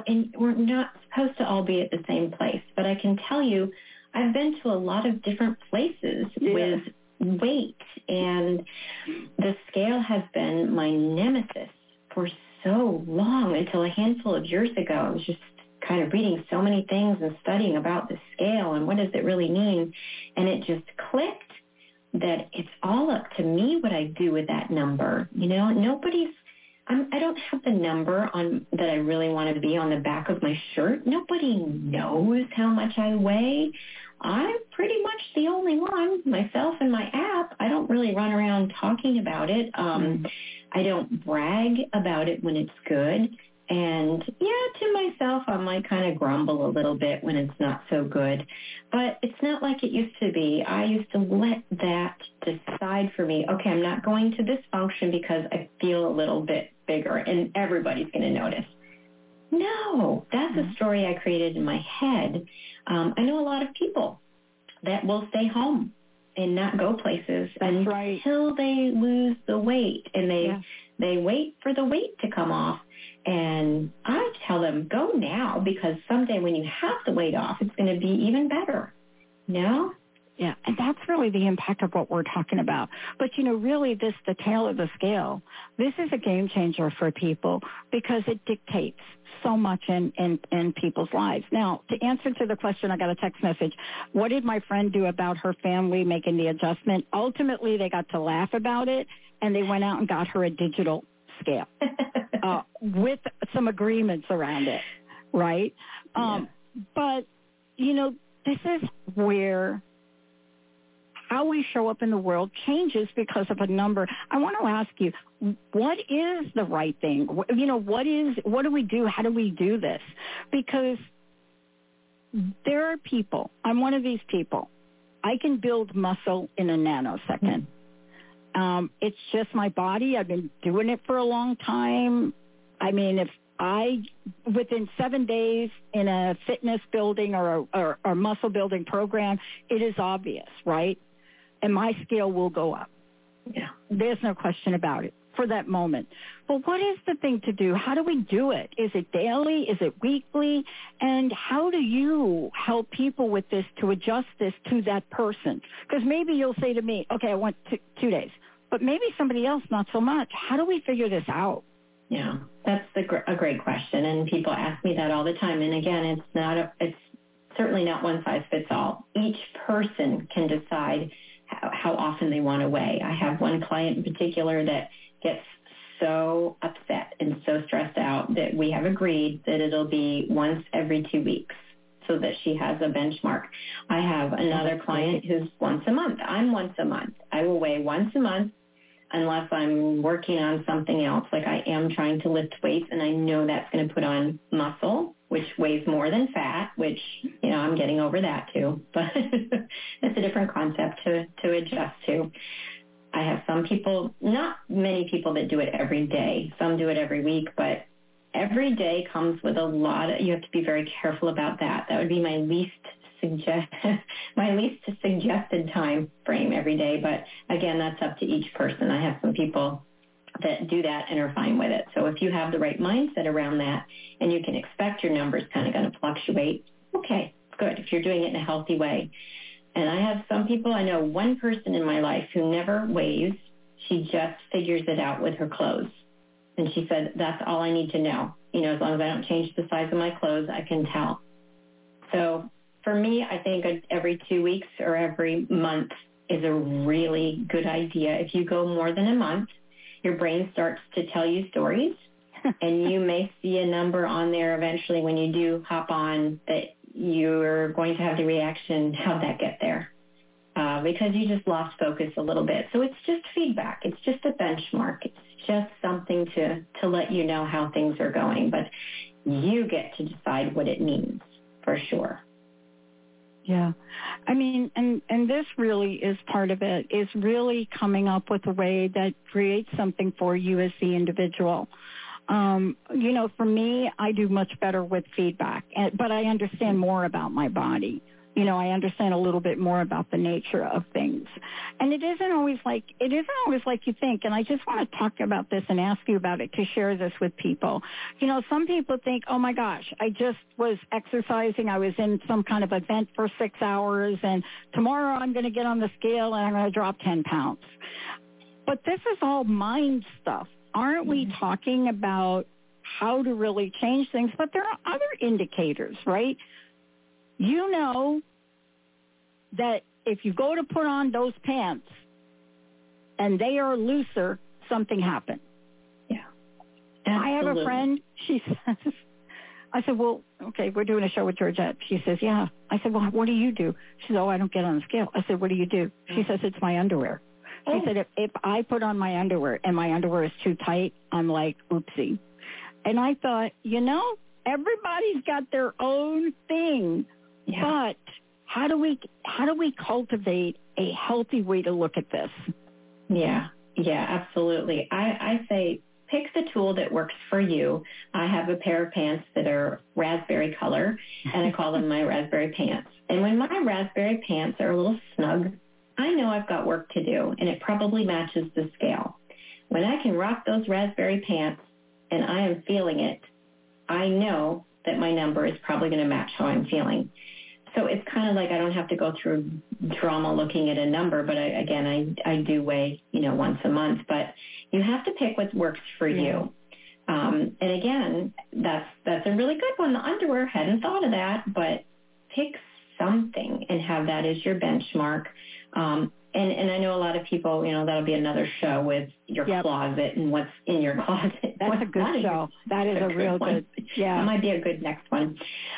not supposed to all be at the same place. But I can tell you, I've been to a lot of different places with weight, and the scale has been my nemesis for so long until a handful of years ago. I was just kind of reading so many things and studying about the scale and what does it really mean, and it just clicked that it's all up to me what I do with that number. I don't have the number on that I really want to be on the back of my shirt. Nobody knows how much I weigh. I'm pretty much the only one, myself and my app. I don't really run around talking about it. I don't brag about it when it's good. And to myself, I might kind of grumble a little bit when it's not so good. But it's not like it used to be. I used to let that decide for me, okay, I'm not going to this function because I feel a little bit bigger and everybody's going to notice. No, that's a story I created in my head. I know a lot of people that will stay home and not go places until they lose the weight. And they wait for the weight to come off. And I tell them, go now, because someday when you have the weight off, it's going to be even better. No? Yeah, and that's really the impact of what we're talking about. But, really the tail of the scale, this is a game changer for people because it dictates so much in people's lives. Now, to answer to the question, I got a text message. What did my friend do about her family making the adjustment? Ultimately, they got to laugh about it, and they went out and got her a digital scale with some agreements around it, right? But, this is where how we show up in the world changes because of a number. I want to ask you, what is the right thing? What do we do? How do we do this? Because there are people, I'm one of these people, I can build muscle in a nanosecond. It's just my body. I've been doing it for a long time. I mean, if within 7 days in a fitness building or muscle building program, it is obvious, right? And my scale will go up. Yeah. There's no question about it for that moment. But what is the thing to do? How do we do it? Is it daily? Is it weekly? And how do you help people with this to adjust this to that person? Because maybe you'll say to me, okay, I want 2 days. But maybe somebody else, not so much. How do we figure this out? Yeah, that's a great question. And people ask me that all the time. And again, it's certainly not one size fits all. Each person can decide how often they want to weigh. I have one client in particular that gets so upset and so stressed out that we have agreed that it'll be once every 2 weeks so that she has a benchmark. I have another client who's once a month. I'm once a month. I will weigh once a month unless I'm working on something else, like I am trying to lift weights, and I know that's going to put on muscle, which weighs more than fat, which, I'm getting over that too. But it's a different concept to adjust to. I have some people, not many people that do it every day. Some do it every week, but every day comes with you have to be very careful about that. That would be my least suggested time frame every day. But again, that's up to each person. I have some people that do that and are fine with it. So if you have the right mindset around that and you can expect your numbers kind of going to fluctuate, okay, good. If you're doing it in a healthy way. And I have some people, I know one person in my life who never weighs. She just figures it out with her clothes. And she said, that's all I need to know. As long as I don't change the size of my clothes, I can tell. So for me, I think every 2 weeks or every month is a really good idea. If you go more than a month, your brain starts to tell you stories, and you may see a number on there eventually when you do hop on that you're going to have the reaction, how'd that get there? Because you just lost focus a little bit. So it's just feedback. It's just a benchmark. It's just something to let you know how things are going. But you get to decide what it means, for sure. Yeah. I mean, and this really is part of it, is really coming up with a way that creates something for you as the individual. For me, I do much better with feedback, but I understand more about my body. I understand a little bit more about the nature of things. And it isn't always like you think. And I just want to talk about this and ask you about it, to share this with people. Some people think, oh my gosh, I just was exercising. I was in some kind of event for 6 hours, and tomorrow I'm going to get on the scale and I'm going to drop 10 pounds. But this is all mind stuff. Aren't we talking about how to really change things? But there are other indicators, right? That if you go to put on those pants and they are looser, something happened. Yeah. Absolutely. I have a friend, she says, I said, well, okay, we're doing a show with Georgette. She says, yeah. I said, well, what do you do? She said, oh, I don't get on the scale. I said, what do you do? She says, it's my underwear. She said, if I put on my underwear and my underwear is too tight, I'm like, oopsie. And I thought, everybody's got their own thing. Yeah. But how do we cultivate a healthy way to look at this? Yeah, absolutely. I say pick the tool that works for you. I have a pair of pants that are raspberry color, and I call them my raspberry pants. And when my raspberry pants are a little snug, I know I've got work to do, and it probably matches the scale. When I can rock those raspberry pants and I am feeling it, I know that my number is probably going to match how I'm feeling. So it's kind of like I don't have to go through drama looking at a number, but I do weigh, once a month. But you have to pick what works for you. And again, that's a really good one. The underwear, hadn't thought of that, but pick something and have that as your benchmark. And I know a lot of people, that'll be another show with your closet and what's in your closet. That's a good show. That is a real good, yeah. That might be a good next one.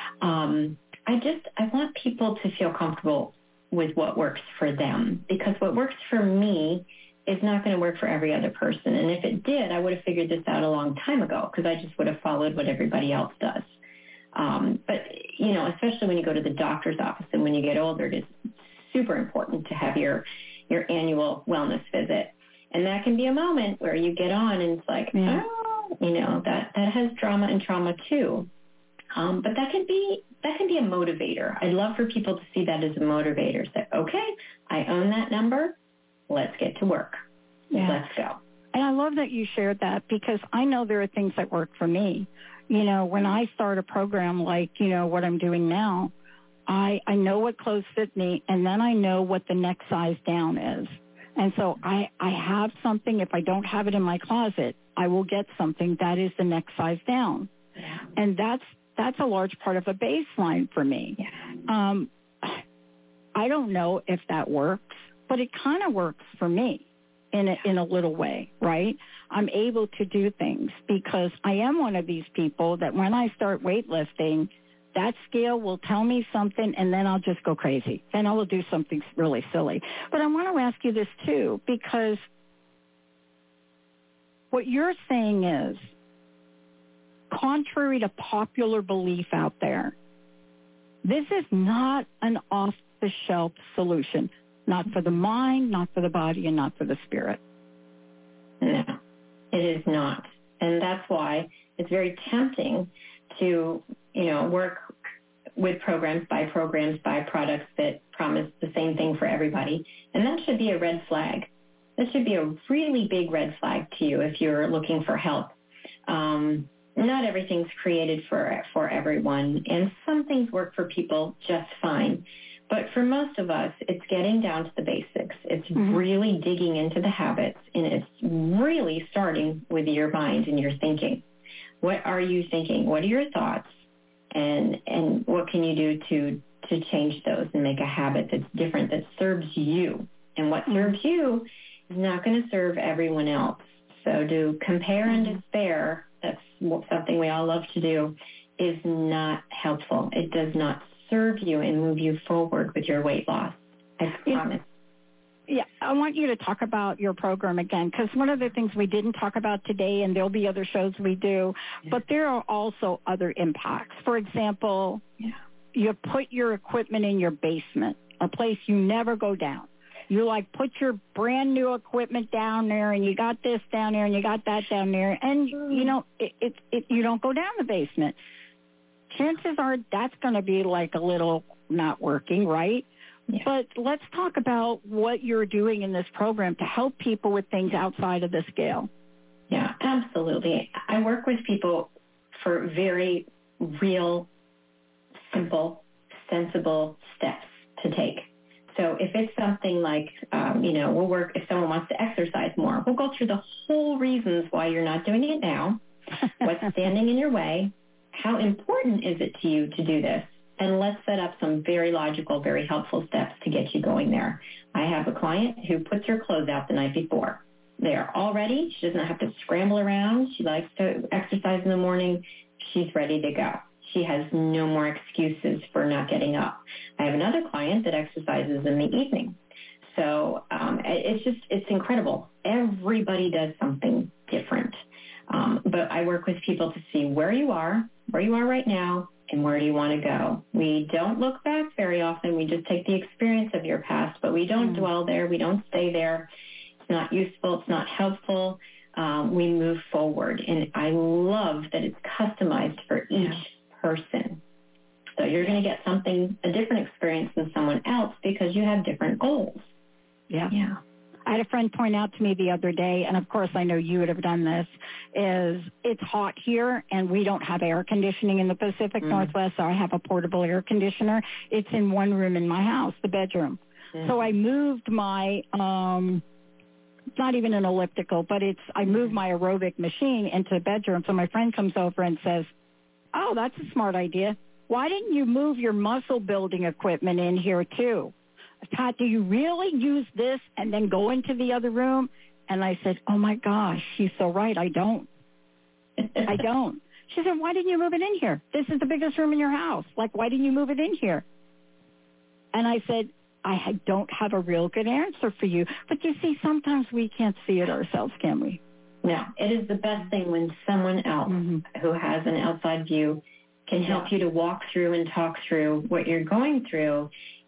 I want people to feel comfortable with what works for them, because what works for me is not going to work for every other person. And if it did, I would have figured this out a long time ago, because I just would have followed what everybody else does. But, especially when you go to the doctor's office and when you get older, it is super important to have your annual wellness visit. And that can be a moment where you get on and it's like, that has drama and trauma too. But that can be a motivator. I'd love for people to see that as a motivator. Say, okay, I own that number. Let's get to work. Yeah. Let's go. And I love that you shared that, because I know there are things that work for me. When I start a program like, what I'm doing now, I know what clothes fit me, and then I know what the next size down is. And so I have something. If I don't have it in my closet, I will get something that is the next size down. Yeah. And that's a large part of a baseline for me. Yeah. I don't know if that works, but it kind of works for me in a little way, right? I'm able to do things because I am one of these people that when I start weightlifting, that scale will tell me something, and then I'll just go crazy. Then I will do something really silly. But I want to ask you this, too, because what you're saying is, contrary to popular belief out there, this is not an off-the-shelf solution, not for the mind, not for the body, and not for the spirit. No, it is not. And that's why it's very tempting to, work with programs, buy products that promise the same thing for everybody. And that should be a red flag. That should be a really big red flag to you if you're looking for help. Not everything's created for everyone, and some things work for people just fine. But for most of us, it's getting down to the basics. It's really digging into the habits, and it's really starting with your mind and your thinking. What are you thinking? What are your thoughts? And what can you do to change those and make a habit that's different, that serves you? And what serves you is not going to serve everyone else. So to compare and despair, that's something we all love to do, is not helpful. It does not serve you and move you forward with your weight loss. I promise. Yeah, I want you to talk about your program again, because one of the things we didn't talk about today, and there'll be other shows we do, but there are also other impacts. For example, you put your equipment in your basement, a place you never go down. You put your brand new equipment down there, and you got this down there, and you got that down there, and you don't go down the basement. Chances are that's going to be a little not working, right? Yeah. But let's talk about what you're doing in this program to help people with things outside of the scale. Yeah, absolutely. I work with people for very real, simple, sensible steps to take. So if it's something like, we'll work, if someone wants to exercise more, we'll go through the whole reasons why you're not doing it now, what's standing in your way, how important is it to you to do this, and let's set up some very logical, very helpful steps to get you going there. I have a client who puts her clothes out the night before. They are all ready. She doesn't have to scramble around. She likes to exercise in the morning. She's ready to go. She has no more excuses for not getting up. I have another client that exercises in the evening. So it's incredible. Everybody does something different. But I work with people to see where you are right now, and where do you want to go. We don't look back very often. We just take the experience of your past, but we don't dwell there. We don't stay there. It's not useful. It's not helpful. We move forward. And I love that it's customized for each person. So you're going to get a different experience than someone else because you have different goals. Yeah. I had a friend point out to me the other day, and of course I know you would have done this, is it's hot here and we don't have air conditioning in the Pacific Northwest, so I have a portable air conditioner. It's in one room in my house, the bedroom. So I moved my, it's not even an elliptical, but I moved my aerobic machine into the bedroom. So my friend comes over and says, oh, that's a smart idea. Why didn't you move your muscle building equipment in here too? Pat, do you really use this and then go into the other room? And I said, oh, my gosh, she's so right. I don't. I don't. She said, why didn't you move it in here? This is the biggest room in your house. Why didn't you move it in here? And I said, I don't have a real good answer for you. But you see, sometimes we can't see it ourselves, can we? No, it is the best thing when someone else who has an outside view can help you to walk through and talk through what you're going through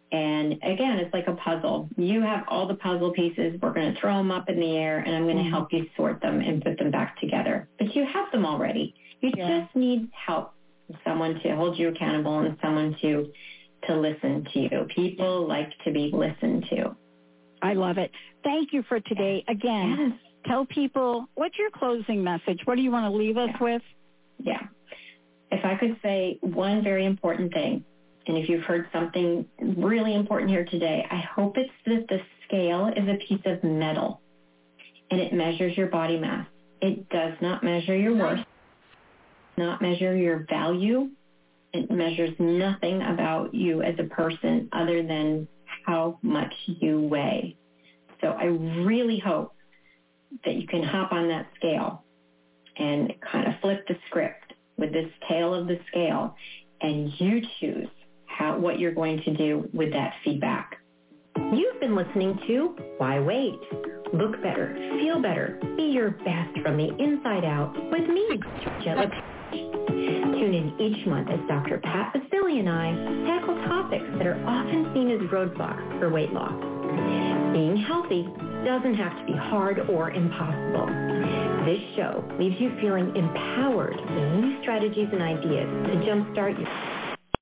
And again, it's like a puzzle. You have all the puzzle pieces. We're going to throw them up in the air, and I'm going to help you sort them and put them back together. But you have them already. You just need help, someone to hold you accountable and someone to listen to you. People like to be listened to. I love it. Thank you for today. Again, tell people, what's your closing message? What do you want to leave us with? Yeah. If I could say one very important thing, and if you've heard something really important here today, I hope it's that the scale is a piece of metal, and it measures your body mass. It does not measure your worth, not measure your value. It measures nothing about you as a person other than how much you weigh. So I really hope that you can hop on that scale and kind of flip the script with this tail of the scale, and you choose what you're going to do with that feedback. You've been listening to Why Wait? Look better, feel better, be your best from the inside out with me, Georgia. Tune in each month as Dr. Pat Basili and I tackle topics that are often seen as roadblocks for weight loss. Being healthy doesn't have to be hard or impossible. This show leaves you feeling empowered with new strategies and ideas to jumpstart your